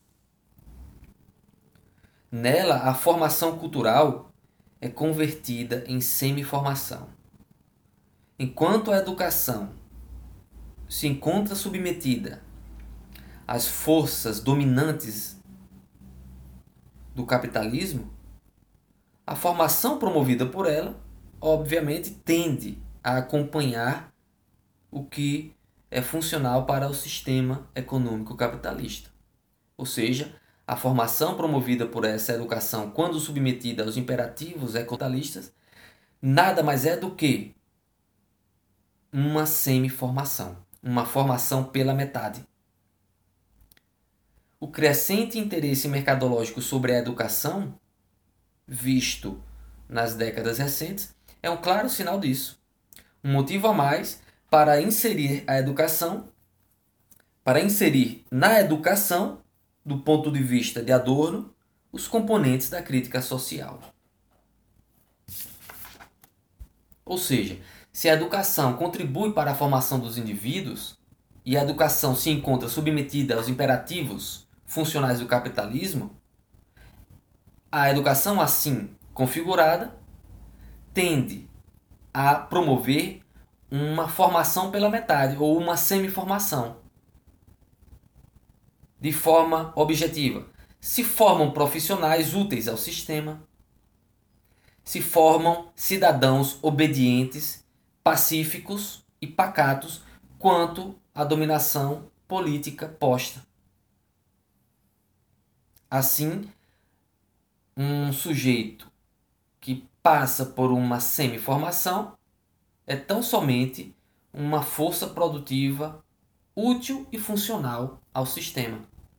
[SPEAKER 1] Nela, a formação cultural é convertida em semi-formação. Enquanto a educação se encontra submetida às forças dominantes do capitalismo, a formação promovida por ela, obviamente, tende a acompanhar o que é funcional para o sistema econômico capitalista. Ou seja, a formação promovida por essa educação, quando submetida aos imperativos capitalistas, nada mais é do que uma semi-formação, uma formação pela metade. O crescente interesse mercadológico sobre a educação, visto nas décadas recentes, é um claro sinal disso. Um motivo a mais para inserir a educação, para inserir na educação, do ponto de vista de Adorno, os componentes da crítica social. Ou seja, se a educação contribui para a formação dos indivíduos e a educação se encontra submetida aos imperativos funcionais do capitalismo, a educação assim configurada tende a promover uma formação pela metade ou uma semi-formação. De forma objetiva, se formam profissionais úteis ao sistema, se formam cidadãos obedientes, pacíficos e pacatos quanto à dominação política posta. Assim, um sujeito que passa por uma semi-formação é tão somente uma força produtiva útil e funcional ao sistema.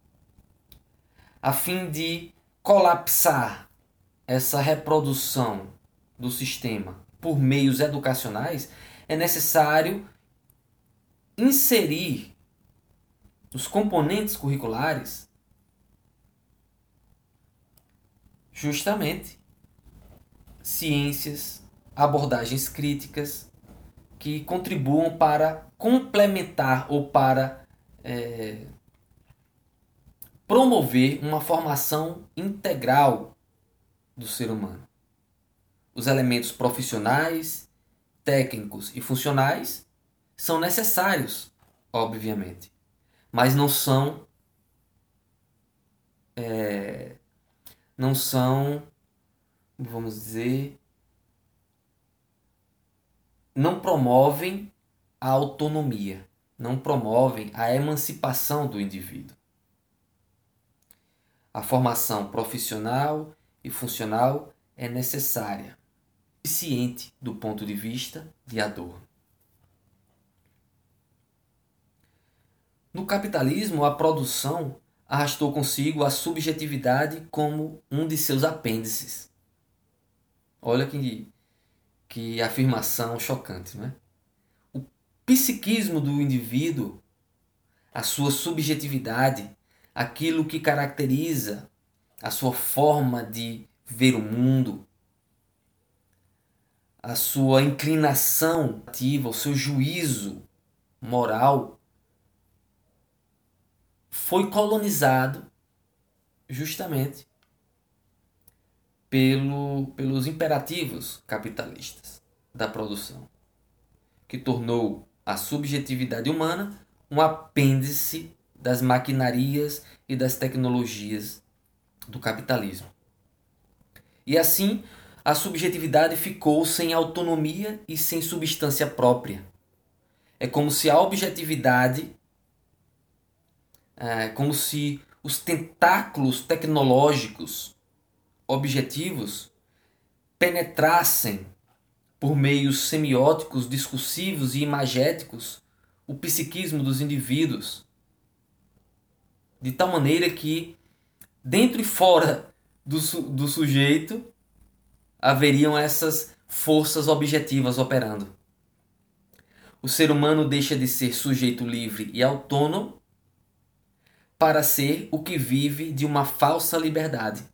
[SPEAKER 1] A fim de colapsar essa reprodução do sistema por meios educacionais, é necessário inserir os componentes curriculares justamente ciências, abordagens críticas que contribuam para complementar ou para é, promover uma formação integral do ser humano. Os elementos profissionais, técnicos e funcionais são necessários, obviamente, mas não são é, não são, vamos dizer, não promovem a autonomia, não promovem a emancipação do indivíduo. A formação profissional e funcional é necessária, suficiente do ponto de vista de Adorno. No capitalismo, a produção arrastou consigo a subjetividade como um de seus apêndices. Olha que, que afirmação chocante, não é? O psiquismo do indivíduo, a sua subjetividade, aquilo que caracteriza a sua forma de ver o mundo, a sua inclinação ativa, o seu juízo moral, foi colonizado justamente pelo, pelos imperativos capitalistas da produção, que tornou a subjetividade humana um apêndice das maquinarias e das tecnologias do capitalismo. E assim, a subjetividade ficou sem autonomia e sem substância própria. É como se a objetividade, é como se os tentáculos tecnológicos objetivos penetrassem por meios semióticos, discursivos e imagéticos o psiquismo dos indivíduos, de tal maneira que dentro e fora do, su do sujeito haveriam essas forças objetivas operando. O ser humano deixa de ser sujeito livre e autônomo para ser o que vive de uma falsa liberdade.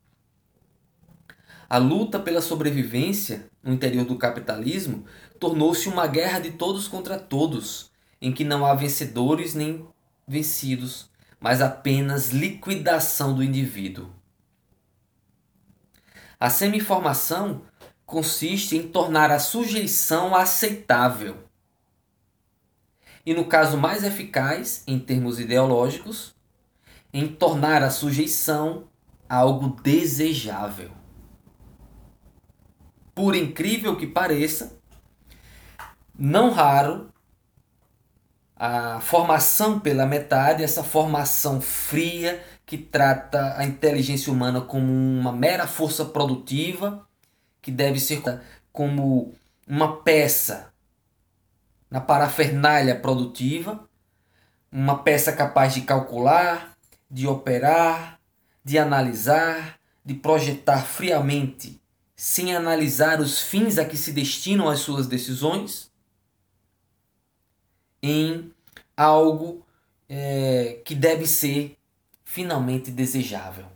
[SPEAKER 1] A luta pela sobrevivência no interior do capitalismo tornou-se uma guerra de todos contra todos, em que não há vencedores nem vencidos, mas apenas liquidação do indivíduo. A semi-formação consiste em tornar a sujeição aceitável. E no caso mais eficaz, em termos ideológicos, em tornar a sujeição algo desejável. Por incrível que pareça, não raro, a formação pela metade, essa formação fria que trata a inteligência humana como uma mera força produtiva, que deve ser como uma peça na parafernália produtiva, uma peça capaz de calcular, de operar, de analisar, de projetar friamente, sem analisar os fins a que se destinam as suas decisões, em algo é, que deve ser finalmente desejável.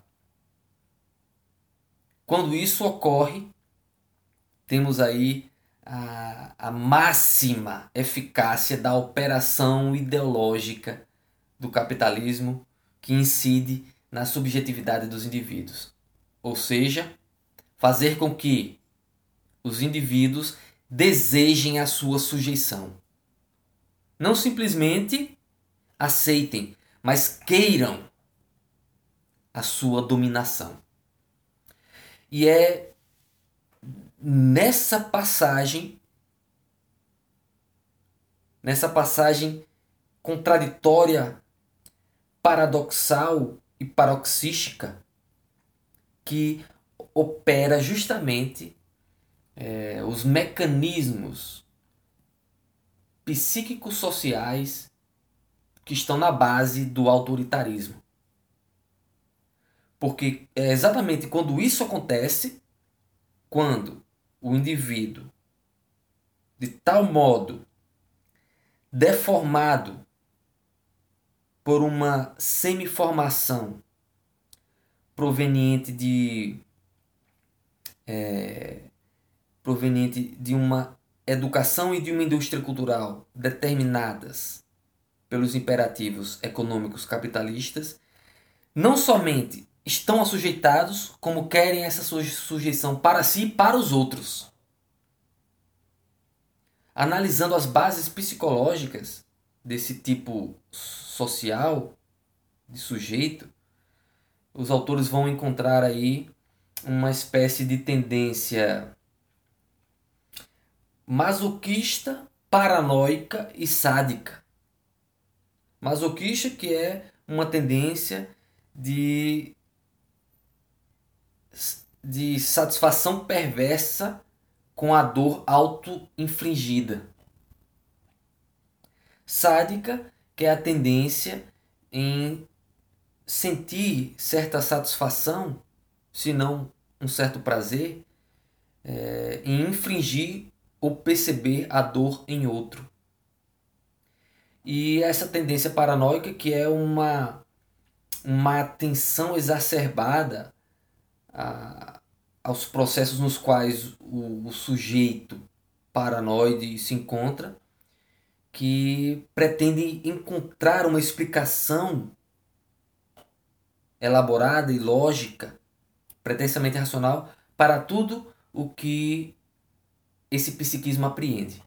[SPEAKER 1] Quando isso ocorre, temos aí a, a máxima eficácia da operação ideológica do capitalismo que incide na subjetividade dos indivíduos. Ou seja, fazer com que os indivíduos desejem a sua sujeição. Não simplesmente aceitem, mas queiram a sua dominação. E é nessa passagem, nessa passagem contraditória, paradoxal e paroxística, que opera justamente é, os mecanismos psíquicos sociais que estão na base do autoritarismo. Porque é exatamente quando isso acontece, quando o indivíduo, de tal modo deformado por uma semiformação proveniente de é, proveniente de uma educação e de uma indústria cultural determinadas pelos imperativos econômicos capitalistas, não somente estão assujeitados, como querem essa sujeição para si e para os outros. Analisando as bases psicológicas desse tipo social de sujeito, os autores vão encontrar aí uma espécie de tendência masoquista, paranoica e sádica. Masoquista, que é uma tendência de, de satisfação perversa com a dor auto-infligida. Sádica, que é a tendência em sentir certa satisfação, se não um certo prazer, é, em infringir ou perceber a dor em outro. E essa tendência paranoica, que é uma, uma atenção exacerbada a, aos processos nos quais o, o sujeito paranoide se encontra, que pretende encontrar uma explicação elaborada e lógica, pretensamente racional, para tudo o que esse psiquismo apreende.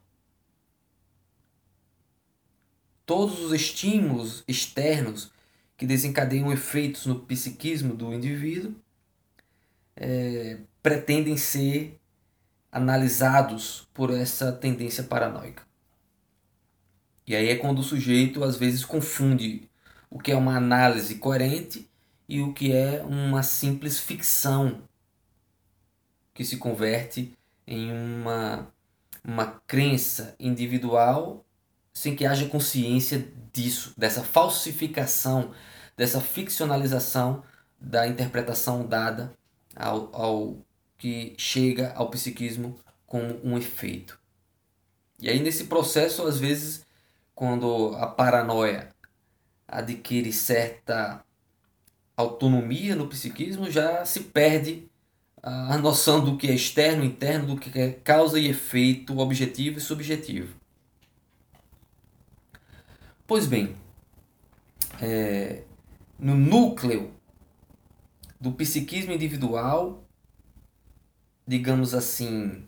[SPEAKER 1] Todos os estímulos externos que desencadeiam efeitos no psiquismo do indivíduo é, pretendem ser analisados por essa tendência paranoica. E aí é quando o sujeito às vezes confunde o que é uma análise coerente e o que é uma simples ficção que se converte em uma, uma crença individual sem que haja consciência disso, dessa falsificação, dessa ficcionalização da interpretação dada ao, ao que chega ao psiquismo como um efeito. E aí nesse processo, às vezes, quando a paranoia adquire certa autonomia no psiquismo, já se perde a noção do que é externo, interno, do que é causa e efeito, objetivo e subjetivo. Pois bem, é, no núcleo do psiquismo individual, digamos assim,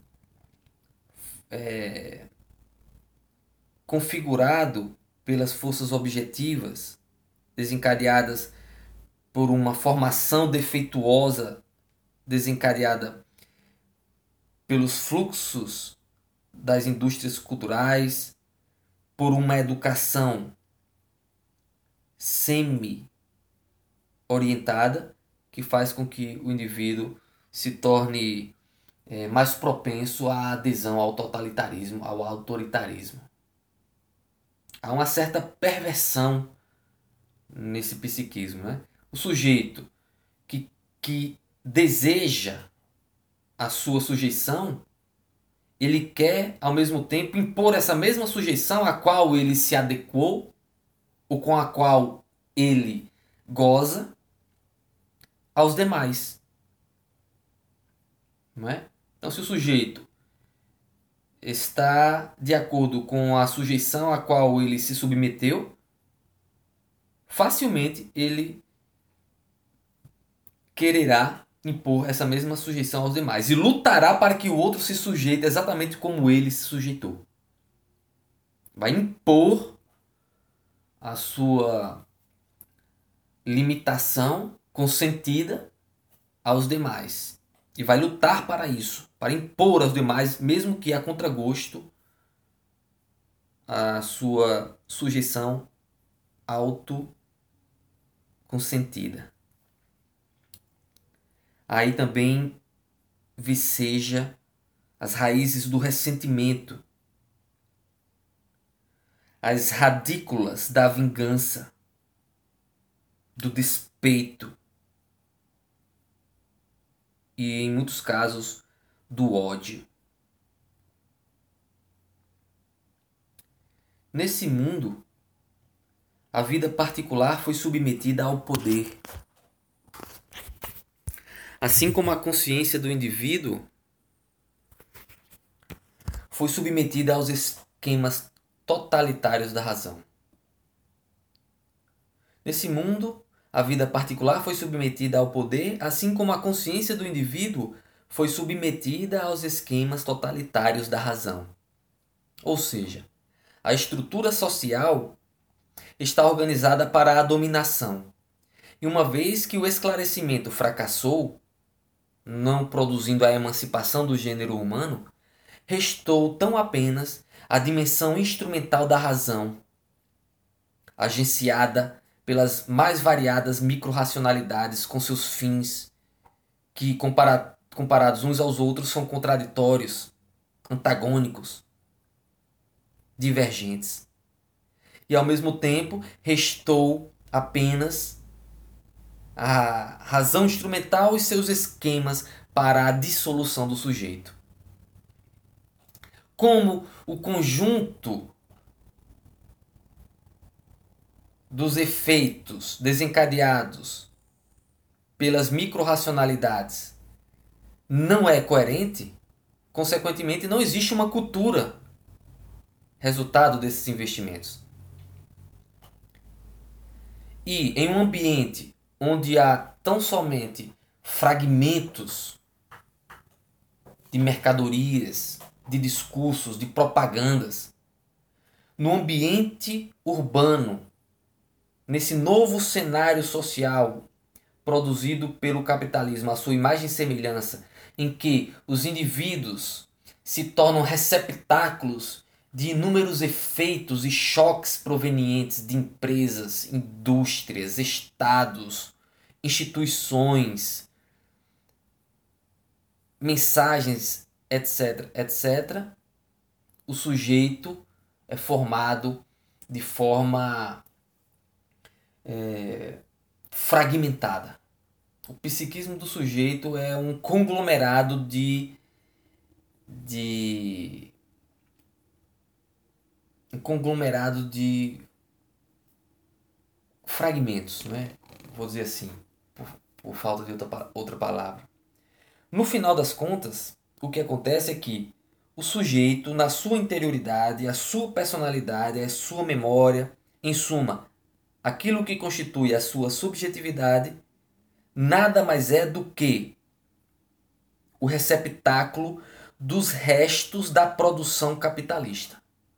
[SPEAKER 1] é, configurado pelas forças objetivas desencadeadas por uma formação defeituosa desencadeada pelos fluxos das indústrias culturais, por uma educação semi-orientada, que faz com que o indivíduo se torne é, mais propenso à adesão ao totalitarismo, ao autoritarismo. Há uma certa perversão nesse psiquismo, né? O sujeito que, que deseja a sua sujeição, ele quer ao mesmo tempo impor essa mesma sujeição a qual ele se adequou ou com a qual ele goza aos demais. Não é? Então, se o sujeito está de acordo com a sujeição a qual ele se submeteu, facilmente ele quererá impor essa mesma sujeição aos demais e lutará para que o outro se sujeite exatamente como ele se sujeitou. Vai impor a sua limitação consentida aos demais e vai lutar para isso, para impor aos demais, mesmo que a contragosto, a sua sujeição autoconsentida. Aí também viceja as raízes do ressentimento, as radículas da vingança, do despeito e, em muitos casos, do ódio. Nesse mundo, a vida particular foi submetida ao poder. Assim como a consciência do indivíduo foi submetida aos esquemas totalitários da razão. Nesse mundo, a vida particular foi submetida ao poder, assim como a consciência do indivíduo foi submetida aos esquemas totalitários da razão. Ou seja, a estrutura social está organizada para a dominação. E uma vez que o esclarecimento fracassou, não produzindo a emancipação do gênero humano, restou tão apenas a dimensão instrumental da razão, agenciada pelas mais variadas micro-racionalidades com seus fins, que compara- comparados uns aos outros são contraditórios, antagônicos, divergentes. E ao mesmo tempo restou apenas a razão instrumental e seus esquemas para a dissolução do sujeito. Como o conjunto dos efeitos desencadeados pelas micro-racionalidades não é coerente, consequentemente não existe uma cultura resultado desses investimentos. E em um ambiente onde há tão somente fragmentos de mercadorias, de discursos, de propagandas, no ambiente urbano, nesse novo cenário social produzido pelo capitalismo, à sua imagem e semelhança, em que os indivíduos se tornam receptáculos de inúmeros efeitos e choques provenientes de empresas, indústrias, estados, instituições, mensagens, etc, etc, o sujeito é formado de forma é, fragmentada. O psiquismo do sujeito é um conglomerado de, de um conglomerado de fragmentos, não é? Vou dizer assim, por, por falta de outra, outra palavra. No final das contas, o que acontece é que o sujeito, na sua interioridade, a sua personalidade, a sua memória, em suma, aquilo que constitui a sua subjetividade, nada mais é do que o receptáculo dos restos da produção capitalista.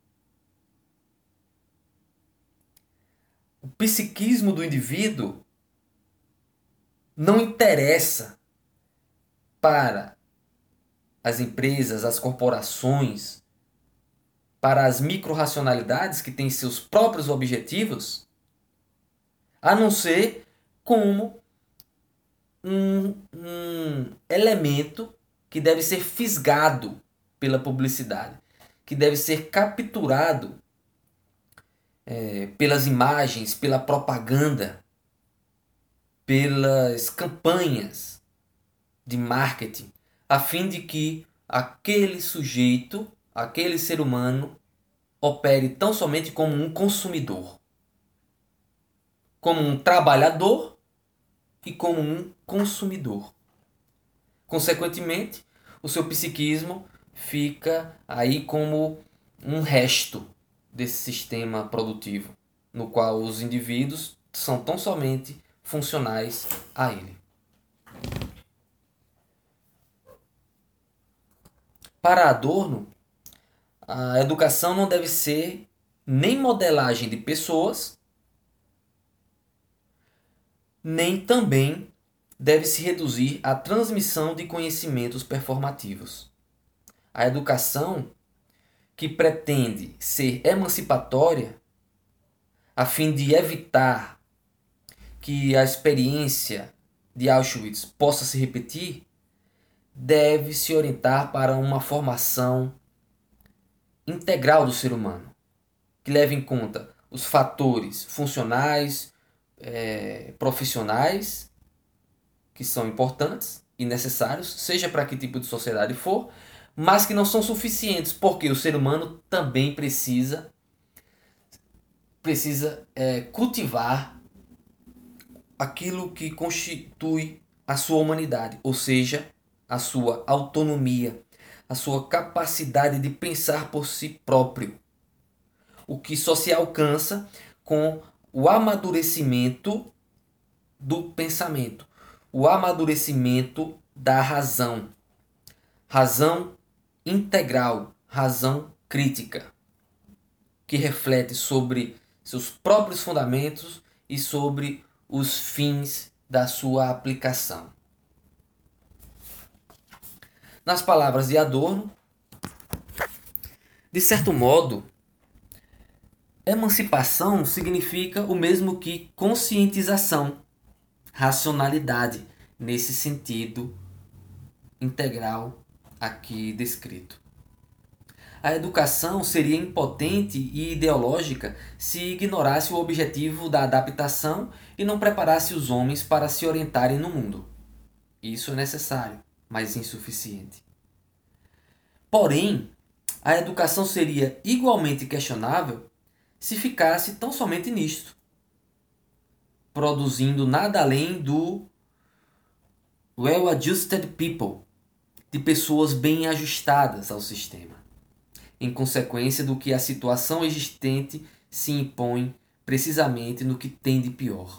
[SPEAKER 1] O psiquismo do indivíduo não interessa para as empresas, as corporações, para as micro-racionalidades que têm seus próprios objetivos, a não ser como um, um elemento que deve ser fisgado pela publicidade, que deve ser capturado é, pelas imagens, pela propaganda, pelas campanhas de marketing, a fim de que aquele sujeito, aquele ser humano, opere tão somente como um consumidor, como um trabalhador e como um consumidor. Consequentemente, o seu psiquismo fica aí como um resto desse sistema produtivo, no qual os indivíduos são tão somente funcionais a ele. Para Adorno, a educação não deve ser nem modelagem de pessoas, nem também deve se reduzir à transmissão de conhecimentos performativos. A educação, que pretende ser emancipatória, a fim de evitar que a experiência de Auschwitz possa se repetir, deve se orientar para uma formação integral do ser humano, que leve em conta os fatores funcionais, é, profissionais, que são importantes e necessários, seja para que tipo de sociedade for, mas que não são suficientes, porque o ser humano também precisa, precisa é, cultivar aquilo que constitui a sua humanidade, ou seja, a sua autonomia, a sua capacidade de pensar por si próprio, o que só se alcança com o amadurecimento do pensamento, o amadurecimento da razão, razão integral, razão crítica, que reflete sobre seus próprios fundamentos e sobre os fins da sua aplicação. Nas palavras de Adorno, De certo modo, emancipação significa o mesmo que conscientização, racionalidade, nesse sentido integral aqui descrito. A educação seria impotente e ideológica se ignorasse o objetivo da adaptação e não preparasse os homens para se orientarem no mundo. Isso é necessário, mas insuficiente. Porém, a educação seria igualmente questionável se ficasse tão somente nisto, produzindo nada além do well-adjusted people, de pessoas bem ajustadas ao sistema, em consequência do que a situação existente se impõe precisamente no que tem de pior.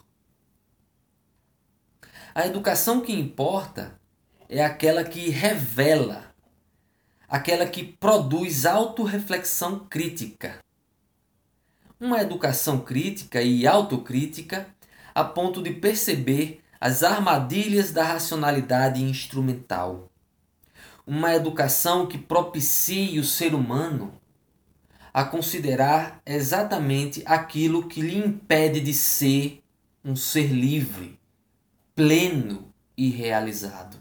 [SPEAKER 1] A educação que importa é aquela que revela, aquela que produz autorreflexão crítica. Uma educação crítica e autocrítica a ponto de perceber as armadilhas da racionalidade instrumental. Uma educação que propicie o ser humano a considerar exatamente aquilo que lhe impede de ser um ser livre, pleno e realizado.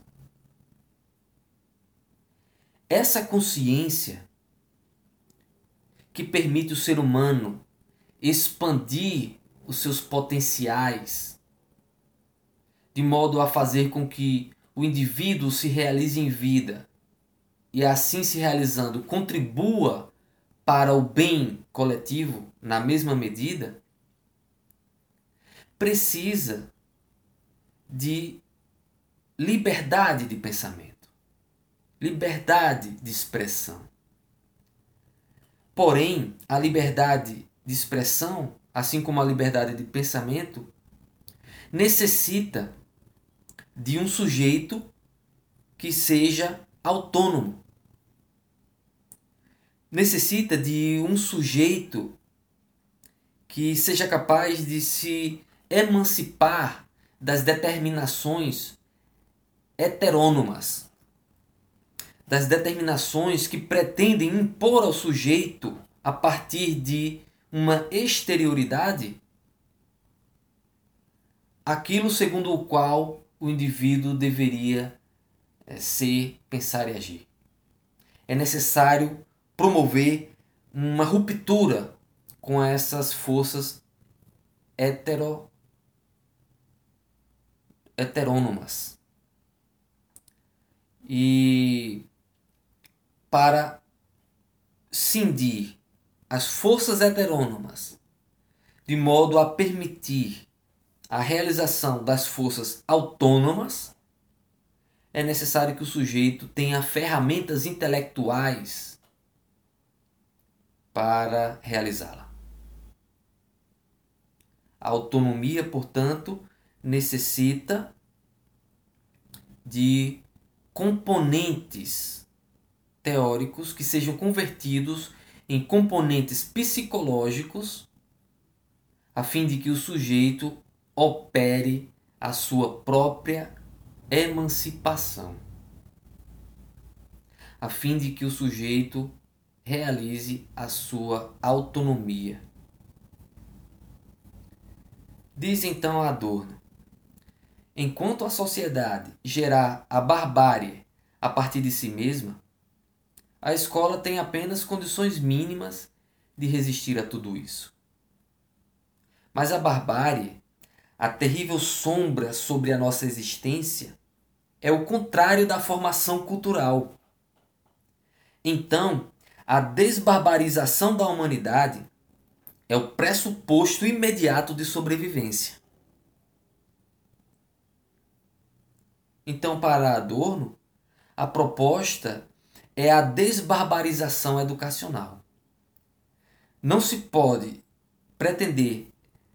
[SPEAKER 1] Essa consciência que permite o ser humano expandir os seus potenciais, de modo a fazer com que o indivíduo se realize em vida e assim se realizando contribua para o bem coletivo na mesma medida, precisa de liberdade de pensamento, liberdade de expressão. Porém, a liberdade de expressão, assim como a liberdade de pensamento, necessita de um sujeito que seja autônomo. Necessita de um sujeito que seja capaz de se emancipar das determinações heterônomas, das determinações que pretendem impor ao sujeito, a partir de uma exterioridade, aquilo segundo o qual o indivíduo deveria é, ser, pensar e agir. É necessário promover uma ruptura com essas forças hetero, heterônomas. E para cindir as forças heterônomas, de modo a permitir a realização das forças autônomas, é necessário que o sujeito tenha ferramentas intelectuais para realizá-la. A autonomia, portanto, necessita de componentes teóricos que sejam convertidos em componentes psicológicos, a fim de que o sujeito opere a sua própria emancipação, a fim de que o sujeito realize a sua autonomia. Diz então Adorno: enquanto a sociedade gerar a barbárie a partir de si mesma, a escola tem apenas condições mínimas de resistir a tudo isso. Mas a barbárie, a terrível sombra sobre a nossa existência, é o contrário da formação cultural. Então, a desbarbarização da humanidade é o pressuposto imediato de sobrevivência. Então, para Adorno, a proposta é a desbarbarização educacional. Não se pode pretender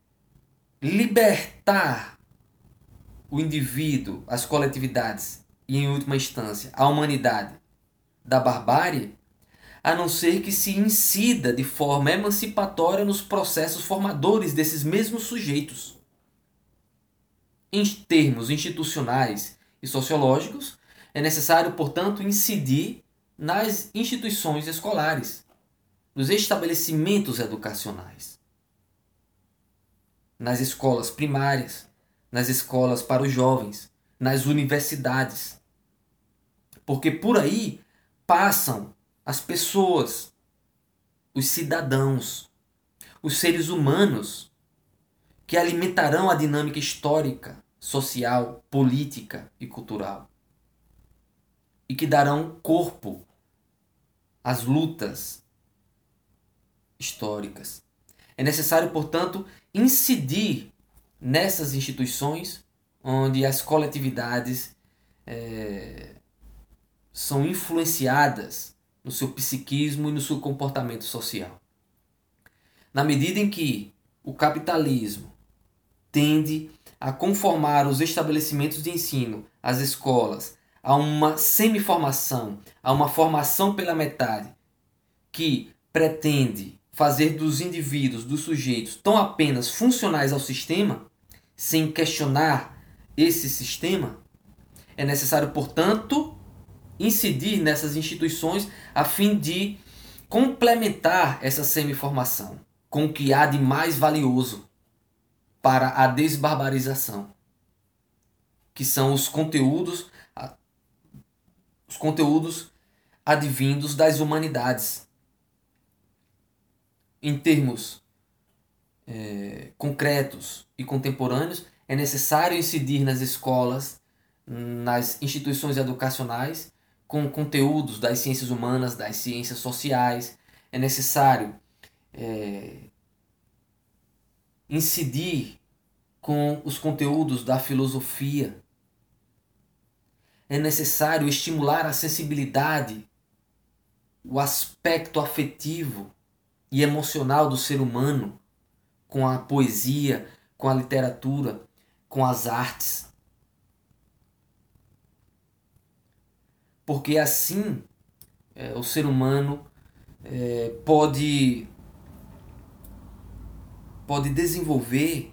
[SPEAKER 1] libertar o indivíduo, as coletividades e, em última instância, a humanidade da barbárie, a não ser que se incida de forma emancipatória nos processos formadores desses mesmos sujeitos. Em termos institucionais e sociológicos, é necessário, portanto, incidir nas instituições escolares, nos estabelecimentos educacionais, nas escolas primárias, nas escolas para os jovens, nas universidades. Porque por aí passam as pessoas, os cidadãos, os seres humanos que alimentarão a dinâmica histórica, social, política e cultural. E que darão corpo às lutas históricas. É necessário, portanto, incidir nessas instituições onde as coletividades é, são influenciadas no seu psiquismo e no seu comportamento social. Na medida em que o capitalismo tende a conformar os estabelecimentos de ensino, as escolas, a uma semiformação, a uma formação pela metade, que pretende fazer dos indivíduos, dos sujeitos, tão apenas funcionais ao sistema, sem questionar esse sistema, é necessário, portanto, incidir nessas instituições a fim de complementar essa semiformação com o que há de mais valioso para a desbarbarização, que são os conteúdos, os conteúdos advindos das humanidades. Em termos é, concretos e contemporâneos, é necessário incidir nas escolas, nas instituições educacionais, com conteúdos das ciências humanas, das ciências sociais. É necessário é, incidir com os conteúdos da filosofia. É necessário estimular a sensibilidade, o aspecto afetivo e emocional do ser humano com a poesia, com a literatura, com as artes. Porque assim é, o ser humano é, pode, pode desenvolver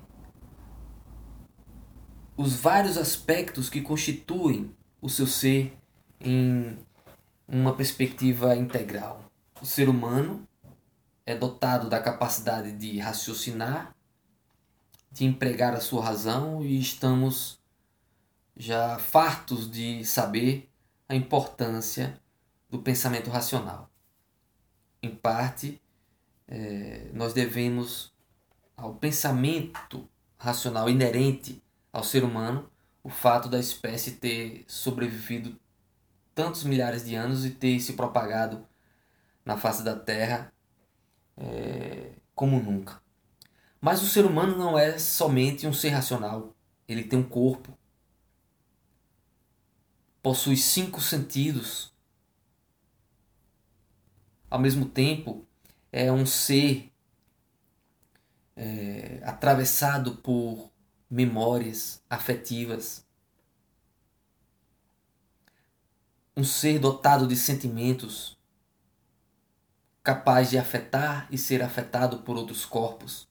[SPEAKER 1] os vários aspectos que constituem o seu ser em uma perspectiva integral. O ser humano é dotado da capacidade de raciocinar, de empregar a sua razão, e estamos já fartos de saber a importância do pensamento racional. Em parte, é, nós devemos ao pensamento racional inerente ao ser humano o fato da espécie ter sobrevivido tantos milhares de anos e ter se propagado na face da Terra é, como nunca. Mas o ser humano não é somente um ser racional. Ele tem um corpo, possui cinco sentidos. Ao mesmo tempo, é um ser é, atravessado por memórias afetivas. Um ser dotado de sentimentos, capaz de afetar e ser afetado por outros corpos.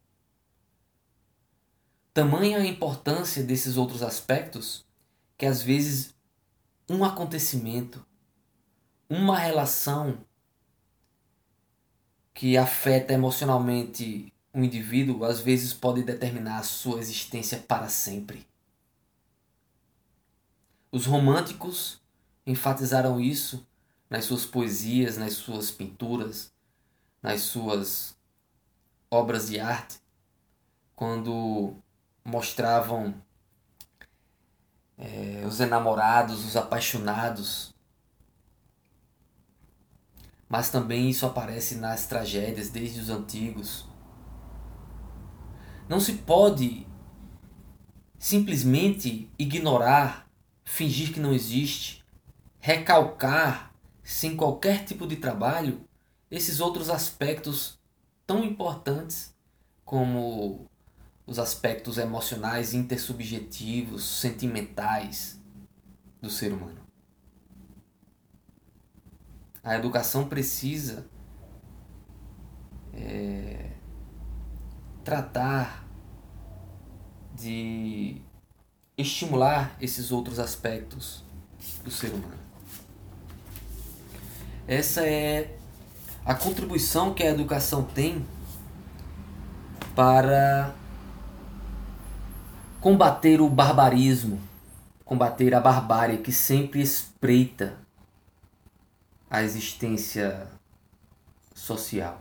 [SPEAKER 1] Tamanha a importância desses outros aspectos que às vezes um acontecimento, uma relação que afeta emocionalmente um indivíduo, às vezes pode determinar a sua existência para sempre. Os românticos enfatizaram isso nas suas poesias, nas suas pinturas, nas suas obras de arte, quando mostravam é, os enamorados, os apaixonados. Mas também isso aparece nas tragédias desde os antigos. Não se pode simplesmente ignorar, fingir que não existe, recalcar sem qualquer tipo de trabalho esses outros aspectos tão importantes como os aspectos emocionais, intersubjetivos, sentimentais do ser humano. A educação precisa é, tratar de estimular esses outros aspectos do ser humano. Essa é a contribuição que a educação tem para combater o barbarismo, combater a barbárie que sempre espreita a existência social.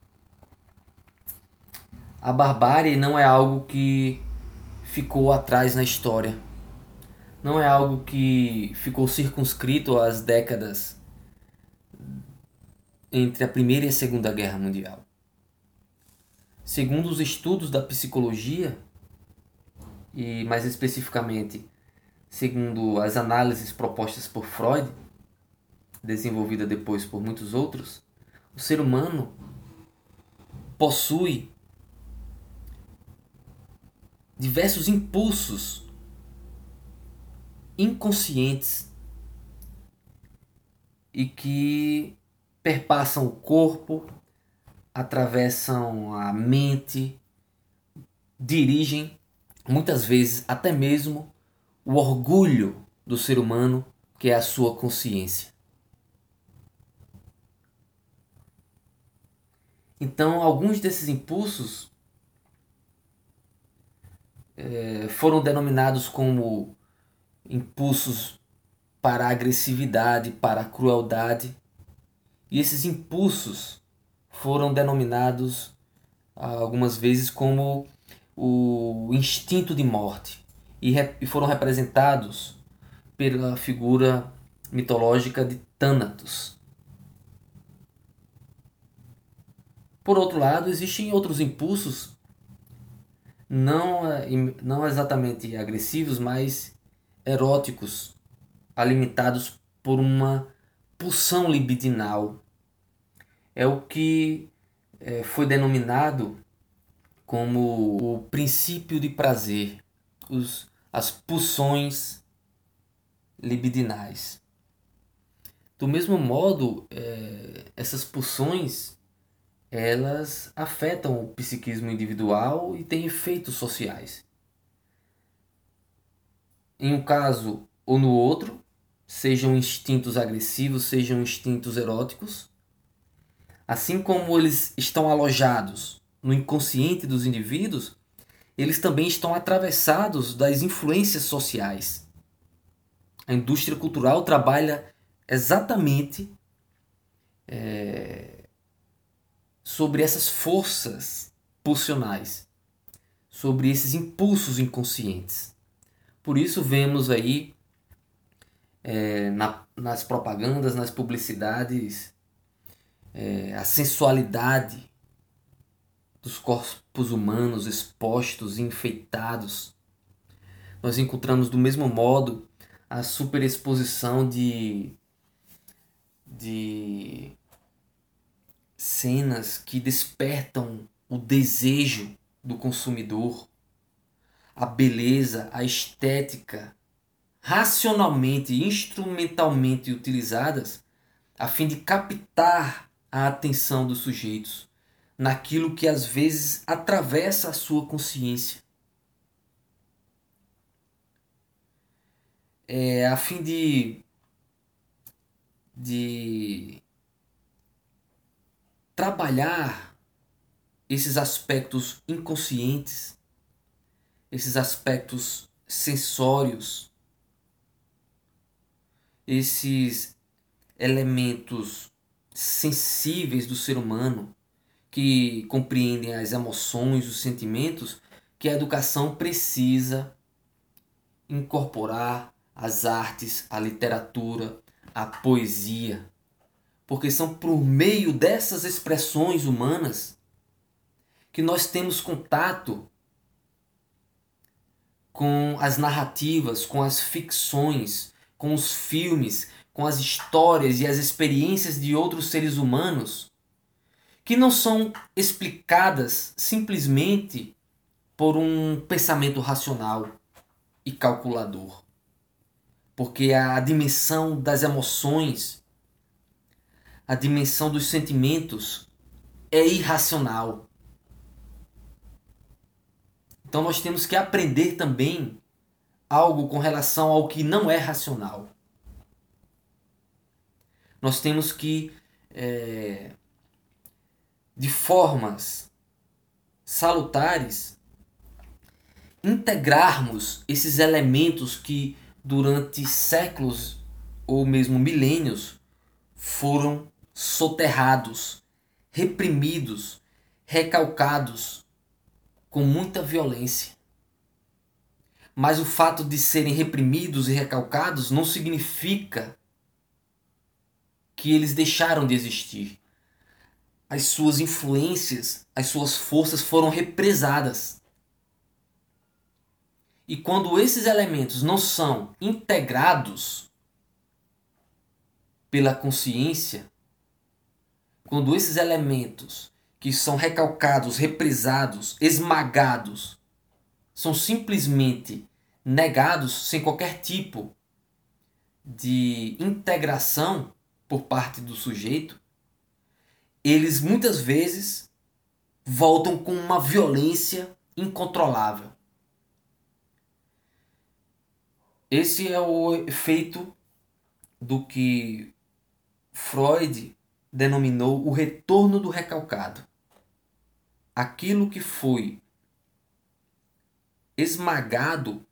[SPEAKER 1] A barbárie não é algo que ficou atrás na história. Não é algo que ficou circunscrito às décadas entre a Primeira e a Segunda Guerra Mundial. Segundo os estudos da psicologia, e mais especificamente segundo as análises propostas por Freud, desenvolvida depois por muitos outros, o ser humano possui diversos impulsos inconscientes e que perpassam o corpo, atravessam a mente, dirigem muitas vezes até mesmo o orgulho do ser humano, que é a sua consciência. Então, alguns desses impulsos eh, foram denominados como impulsos para a agressividade, para a crueldade, e esses impulsos foram denominados algumas vezes como o instinto de morte e, re- e foram representados pela figura mitológica de Thanatos. Por outro lado, existem outros impulsos não, eh, im- não exatamente agressivos, mas eróticos, alimentados por uma pulsão libidinal. É o que eh, foi denominado como o princípio de prazer, os, as pulsões libidinais. Do mesmo modo, eh, essas pulsões elas afetam o psiquismo individual e têm efeitos sociais. Em um caso ou no outro, sejam instintos agressivos, sejam instintos eróticos, assim como eles estão alojados no inconsciente dos indivíduos, eles também estão atravessados das influências sociais. A indústria cultural trabalha exatamente é, sobre essas forças pulsionais, sobre esses impulsos inconscientes. Por isso vemos aí é, na, nas propagandas, nas publicidades, é, a sensualidade dos corpos humanos expostos e enfeitados. Nós encontramos do mesmo modo a superexposição de, de cenas que despertam o desejo do consumidor, a beleza, a estética, racionalmente e instrumentalmente utilizadas a fim de captar a atenção dos sujeitos naquilo que às vezes atravessa a sua consciência. É, a fim de, de trabalhar esses aspectos inconscientes, esses aspectos sensórios, esses elementos sensíveis do ser humano que compreendem as emoções, os sentimentos, que a educação precisa incorporar as artes, a literatura, a poesia, porque são por meio dessas expressões humanas que nós temos contato com as narrativas, com as ficções, com os filmes, com as histórias e as experiências de outros seres humanos que não são explicadas simplesmente por um pensamento racional e calculador. Porque a dimensão das emoções, a dimensão dos sentimentos é irracional. Então nós temos que aprender também algo com relação ao que não é racional. Nós temos que é, de formas salutares, integrarmos esses elementos que durante séculos ou mesmo milênios foram soterrados, reprimidos, recalcados com muita violência. Mas o fato de serem reprimidos e recalcados não significa que eles deixaram de existir. As suas influências, as suas forças foram represadas. E quando esses elementos não são integrados pela consciência, quando esses elementos que são recalcados, represados, esmagados, são simplesmente negados sem qualquer tipo de integração por parte do sujeito, eles muitas vezes voltam com uma violência incontrolável. Esse é o efeito do que Freud denominou o retorno do recalcado. Aquilo que foi esmagado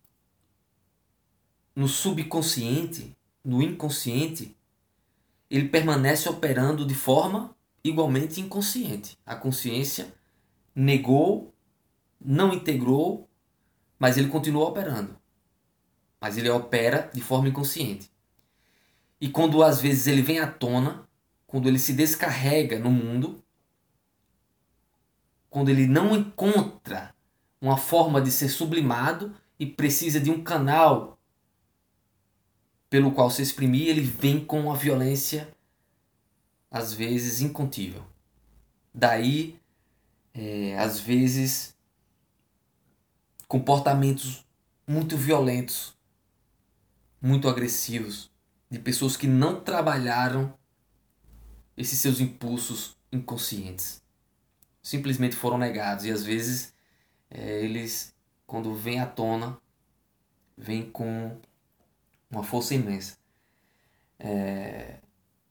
[SPEAKER 1] no subconsciente, no inconsciente, ele permanece operando de forma igualmente inconsciente. A consciência negou, não integrou, mas ele continua operando. Mas ele opera de forma inconsciente. E quando às vezes ele vem à tona, quando ele se descarrega no mundo, quando ele não encontra uma forma de ser sublimado e precisa de um canal pelo qual se exprimir, ele vem com uma violência às vezes incontível. Daí, é, às vezes, comportamentos muito violentos, muito agressivos, de pessoas que não trabalharam esses seus impulsos inconscientes. Simplesmente foram negados. E às vezes, é, eles, quando vêm à tona, vêm com uma força imensa. É...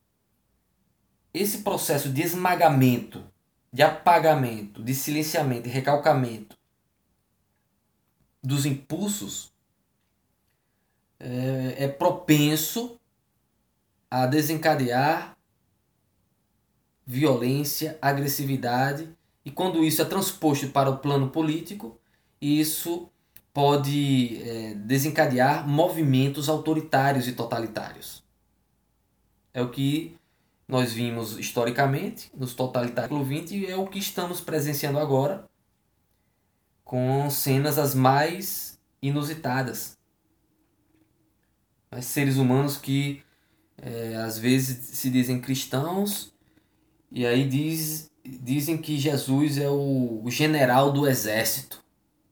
[SPEAKER 1] Esse processo de esmagamento, de apagamento, de silenciamento e recalcamento dos impulsos é, é propenso a desencadear violência, agressividade, e quando isso é transposto para o plano político, isso pode é, desencadear movimentos autoritários e totalitários. É o que nós vimos historicamente nos totalitários do século vinte e é o que estamos presenciando agora com cenas as mais inusitadas. Mas seres humanos que é, às vezes se dizem cristãos e aí diz, dizem que Jesus é o, o general do exército.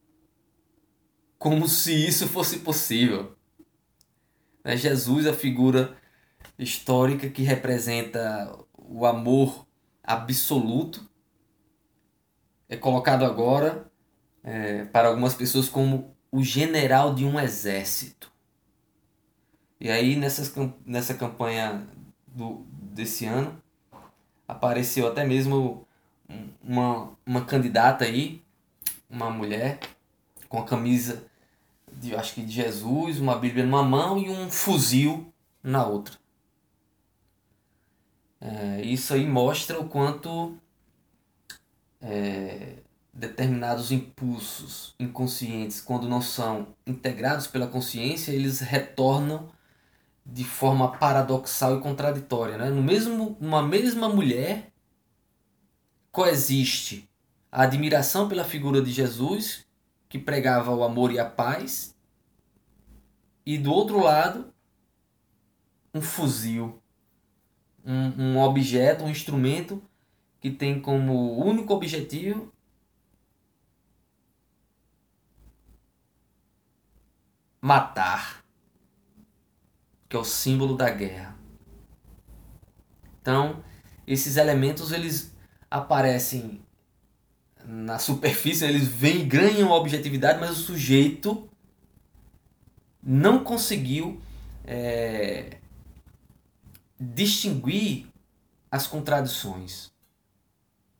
[SPEAKER 1] Como se isso fosse possível. É Jesus, a figura histórica que representa o amor absoluto, é colocado agora é, para algumas pessoas como o general de um exército. E aí nessas, nessa campanha do, desse ano apareceu até mesmo uma, uma candidata aí, uma mulher com a camisa de, acho que de Jesus, uma Bíblia numa mão e um fuzil na outra. É, isso aí mostra o quanto é, determinados impulsos inconscientes, quando não são integrados pela consciência, eles retornam de forma paradoxal e contraditória. Né? No mesmo, numa mesma mulher coexiste a admiração pela figura de Jesus, que pregava o amor e a paz, e do outro lado, um fuzil. Um, um objeto, um instrumento que tem como único objetivo matar, que é o símbolo da guerra. Então, esses elementos eles aparecem na superfície, eles vêm e ganham objetividade, mas o sujeito não conseguiu é, distinguir as contradições.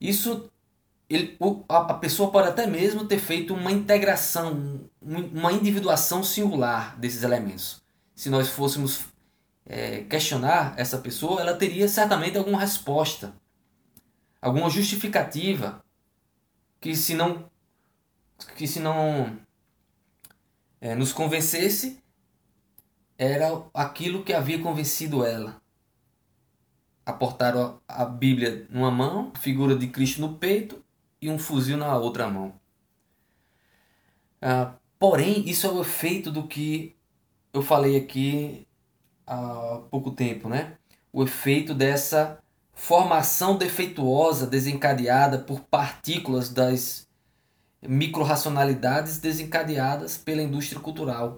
[SPEAKER 1] Isso, ele, o- a, a pessoa pode até mesmo ter feito uma integração, um- uma individuação singular desses elementos. Se nós fôssemos é, questionar essa pessoa, ela teria certamente alguma resposta, alguma justificativa que se não, que se não é, nos convencesse, era aquilo que havia convencido ela. Aportaram a Bíblia numa mão, a figura de Cristo no peito e um fuzil na outra mão. Ah, porém, isso é o efeito do que eu falei aqui há pouco tempo, né? O efeito dessa formação defeituosa desencadeada por partículas das microrracionalidades desencadeadas pela indústria cultural.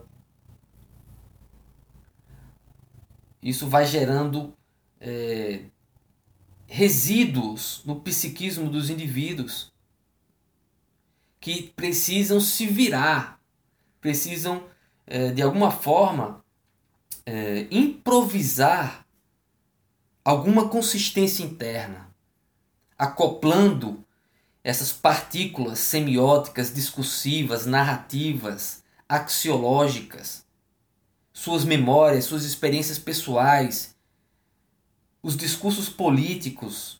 [SPEAKER 1] Isso vai gerando é, resíduos no psiquismo dos indivíduos que precisam se virar, precisam é, de alguma forma é, improvisar alguma consistência interna, acoplando essas partículas semióticas, discursivas, narrativas, axiológicas, suas memórias, suas experiências pessoais, os discursos políticos,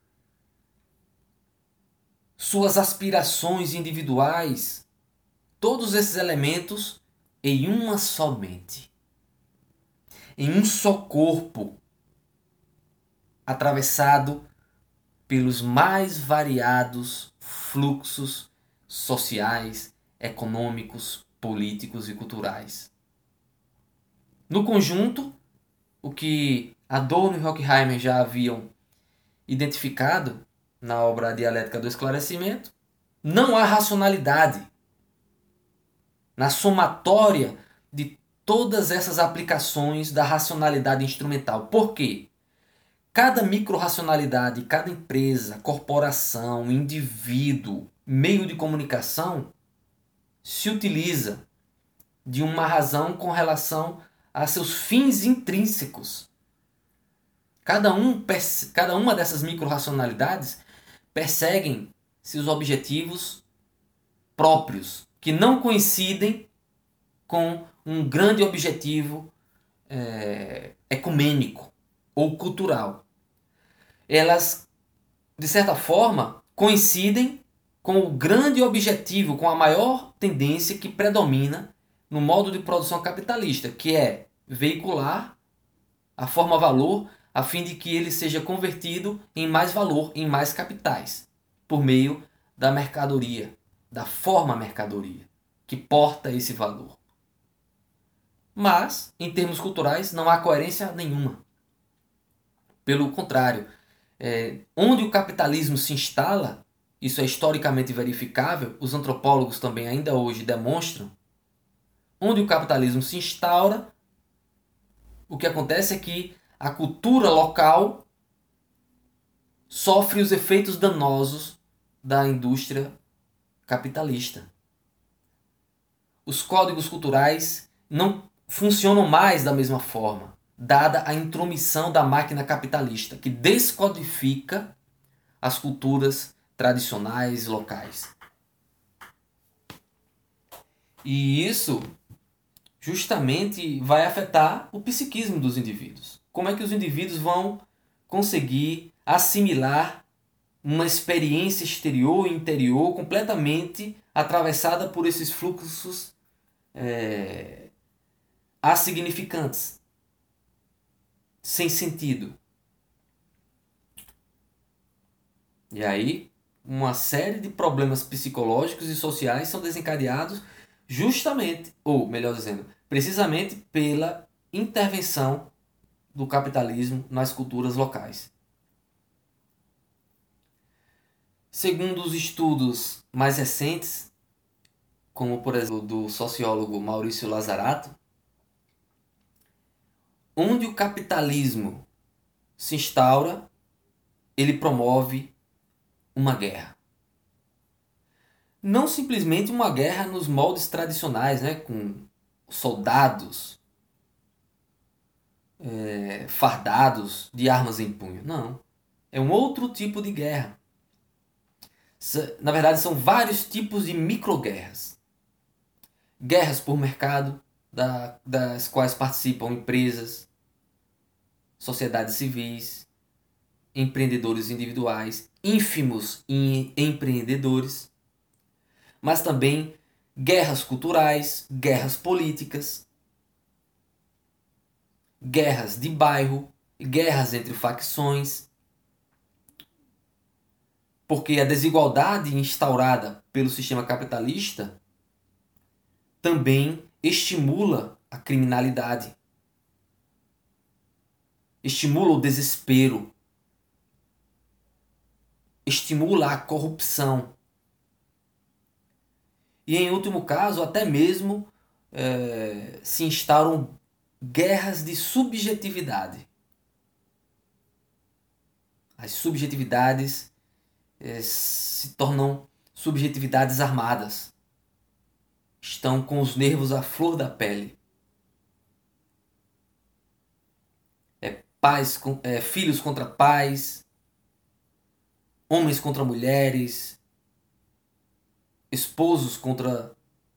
[SPEAKER 1] suas aspirações individuais, todos esses elementos em uma só mente, em um só corpo, atravessado pelos mais variados fluxos sociais, econômicos, políticos e culturais. No conjunto, o que Adorno e Horkheimer já haviam identificado na obra Dialética do Esclarecimento, não há racionalidade na somatória de todas essas aplicações da racionalidade instrumental. Por quê? Cada microrracionalidade, cada empresa, corporação, indivíduo, meio de comunicação se utiliza de uma razão com relação a seus fins intrínsecos. Cada, um, cada uma dessas microrracionalidades perseguem seus objetivos próprios, que não coincidem com um grande objetivo é, ecumênico ou cultural. Elas, de certa forma, coincidem com o grande objetivo, com a maior tendência que predomina no modo de produção capitalista, que é veicular a forma valor a fim de que ele seja convertido em mais valor, em mais capitais, por meio da mercadoria, da forma mercadoria, que porta esse valor. Mas, em termos culturais, não há coerência nenhuma. Pelo contrário, é, onde o capitalismo se instala, isso é historicamente verificável, os antropólogos também ainda hoje demonstram, onde o capitalismo se instaura, o que acontece é que a cultura local sofre os efeitos danosos da indústria capitalista. Os códigos culturais não funcionam mais da mesma forma, dada a intromissão da máquina capitalista, que descodifica as culturas tradicionais locais. E isso justamente vai afetar o psiquismo dos indivíduos. Como é que os indivíduos vão conseguir assimilar uma experiência exterior e interior completamente atravessada por esses fluxos é, assignificantes, sem sentido. E aí, uma série de problemas psicológicos e sociais são desencadeados justamente, ou melhor dizendo, precisamente pela intervenção do capitalismo nas culturas locais. Segundo os estudos mais recentes, como por exemplo do sociólogo Maurício Lazarato, onde o capitalismo se instaura, ele promove uma guerra. Não simplesmente uma guerra nos moldes tradicionais, né, com soldados é, fardados de armas em punho. Não. É um outro tipo de guerra. Na verdade, são vários tipos de microguerras. Guerras por mercado, da, das quais participam empresas, sociedades civis, empreendedores individuais, ínfimos empreendedores, mas também guerras culturais, guerras políticas, guerras de bairro, guerras entre facções, porque a desigualdade instaurada pelo sistema capitalista também estimula a criminalidade, estimula o desespero, estimula a corrupção. E, em último caso, até mesmo é, se instauram guerras de subjetividade. As subjetividades é, se tornam subjetividades armadas. Estão com os nervos à flor da pele. É, pais, é, filhos contra pais, homens contra mulheres, esposos contra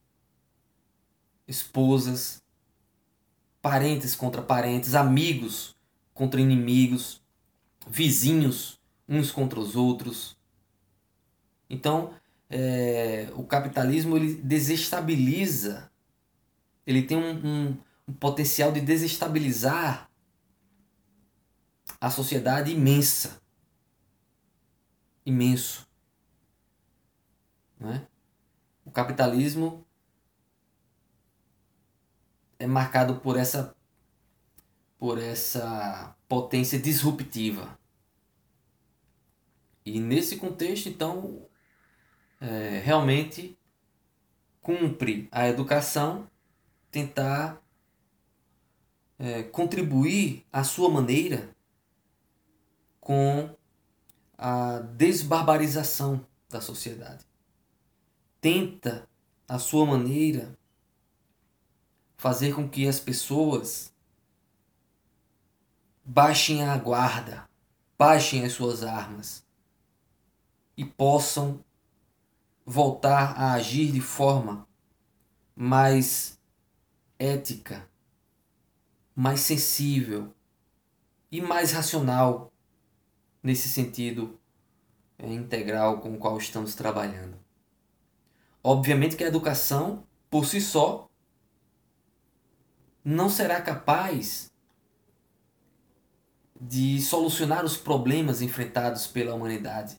[SPEAKER 1] esposas, parentes contra parentes, amigos contra inimigos, vizinhos uns contra os outros. Então, é, o capitalismo ele desestabiliza, ele tem um, um, um potencial de desestabilizar a sociedade imensa, imenso, não é? O capitalismo é marcado por essa, por essa potência disruptiva. E nesse contexto, então, é, realmente cumpre a educação tentar é, contribuir à sua maneira com a desbarbarização da sociedade. Tenta, à sua maneira, fazer com que as pessoas baixem a guarda, baixem as suas armas e possam voltar a agir de forma mais ética, mais sensível e mais racional nesse sentido é, integral com o qual estamos trabalhando. Obviamente que a educação, por si só, não será capaz de solucionar os problemas enfrentados pela humanidade.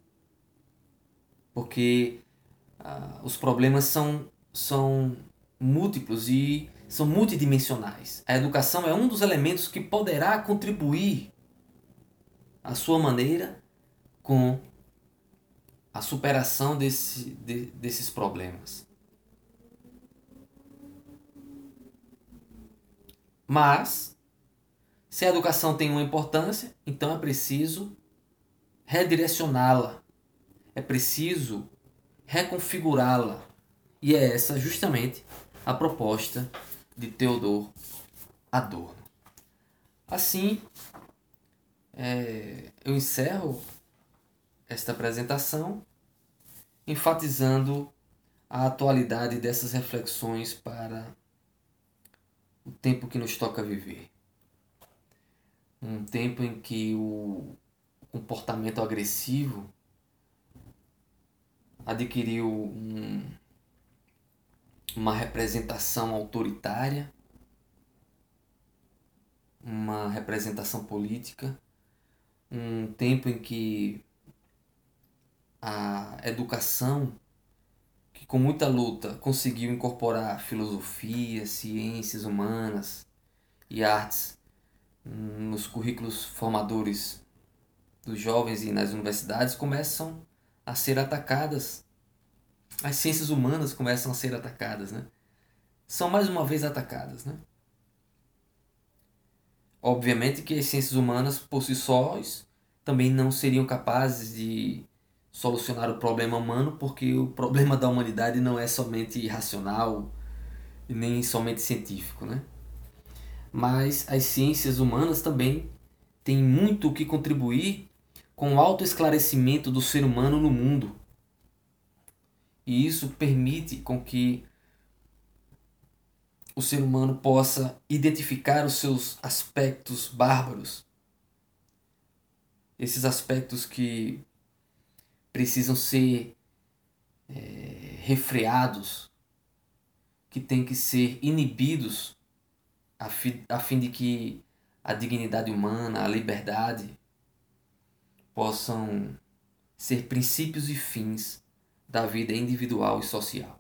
[SPEAKER 1] Porque ah, os problemas são, são múltiplos e são multidimensionais. A educação é um dos elementos que poderá contribuir à sua maneira com a superação desse, de, desses problemas. Mas, se a educação tem uma importância, então é preciso redirecioná-la. É preciso reconfigurá-la. E é essa justamente a proposta de Theodor Adorno. Assim, é, eu encerro esta apresentação enfatizando a atualidade dessas reflexões para o tempo que nos toca viver. Um tempo em que o comportamento agressivo adquiriu um, uma representação autoritária, uma representação política, um tempo em que a educação, que com muita luta conseguiu incorporar filosofia, ciências humanas e artes nos currículos formadores dos jovens e nas universidades, começam a ser atacadas. As ciências humanas começam a ser atacadas, né? São mais uma vez atacadas, né? Obviamente que as ciências humanas, por si sós, também não seriam capazes de solucionar o problema humano, porque o problema da humanidade não é somente racional e nem somente científico, né? Mas as ciências humanas também têm muito o que contribuir com o autoesclarecimento do ser humano no mundo, E isso permite com que o ser humano possa identificar os seus aspectos bárbaros, esses aspectos que precisam ser é, refreados, que têm que ser inibidos a fim, a fim de que a dignidade humana, a liberdade possam ser princípios e fins da vida individual e social.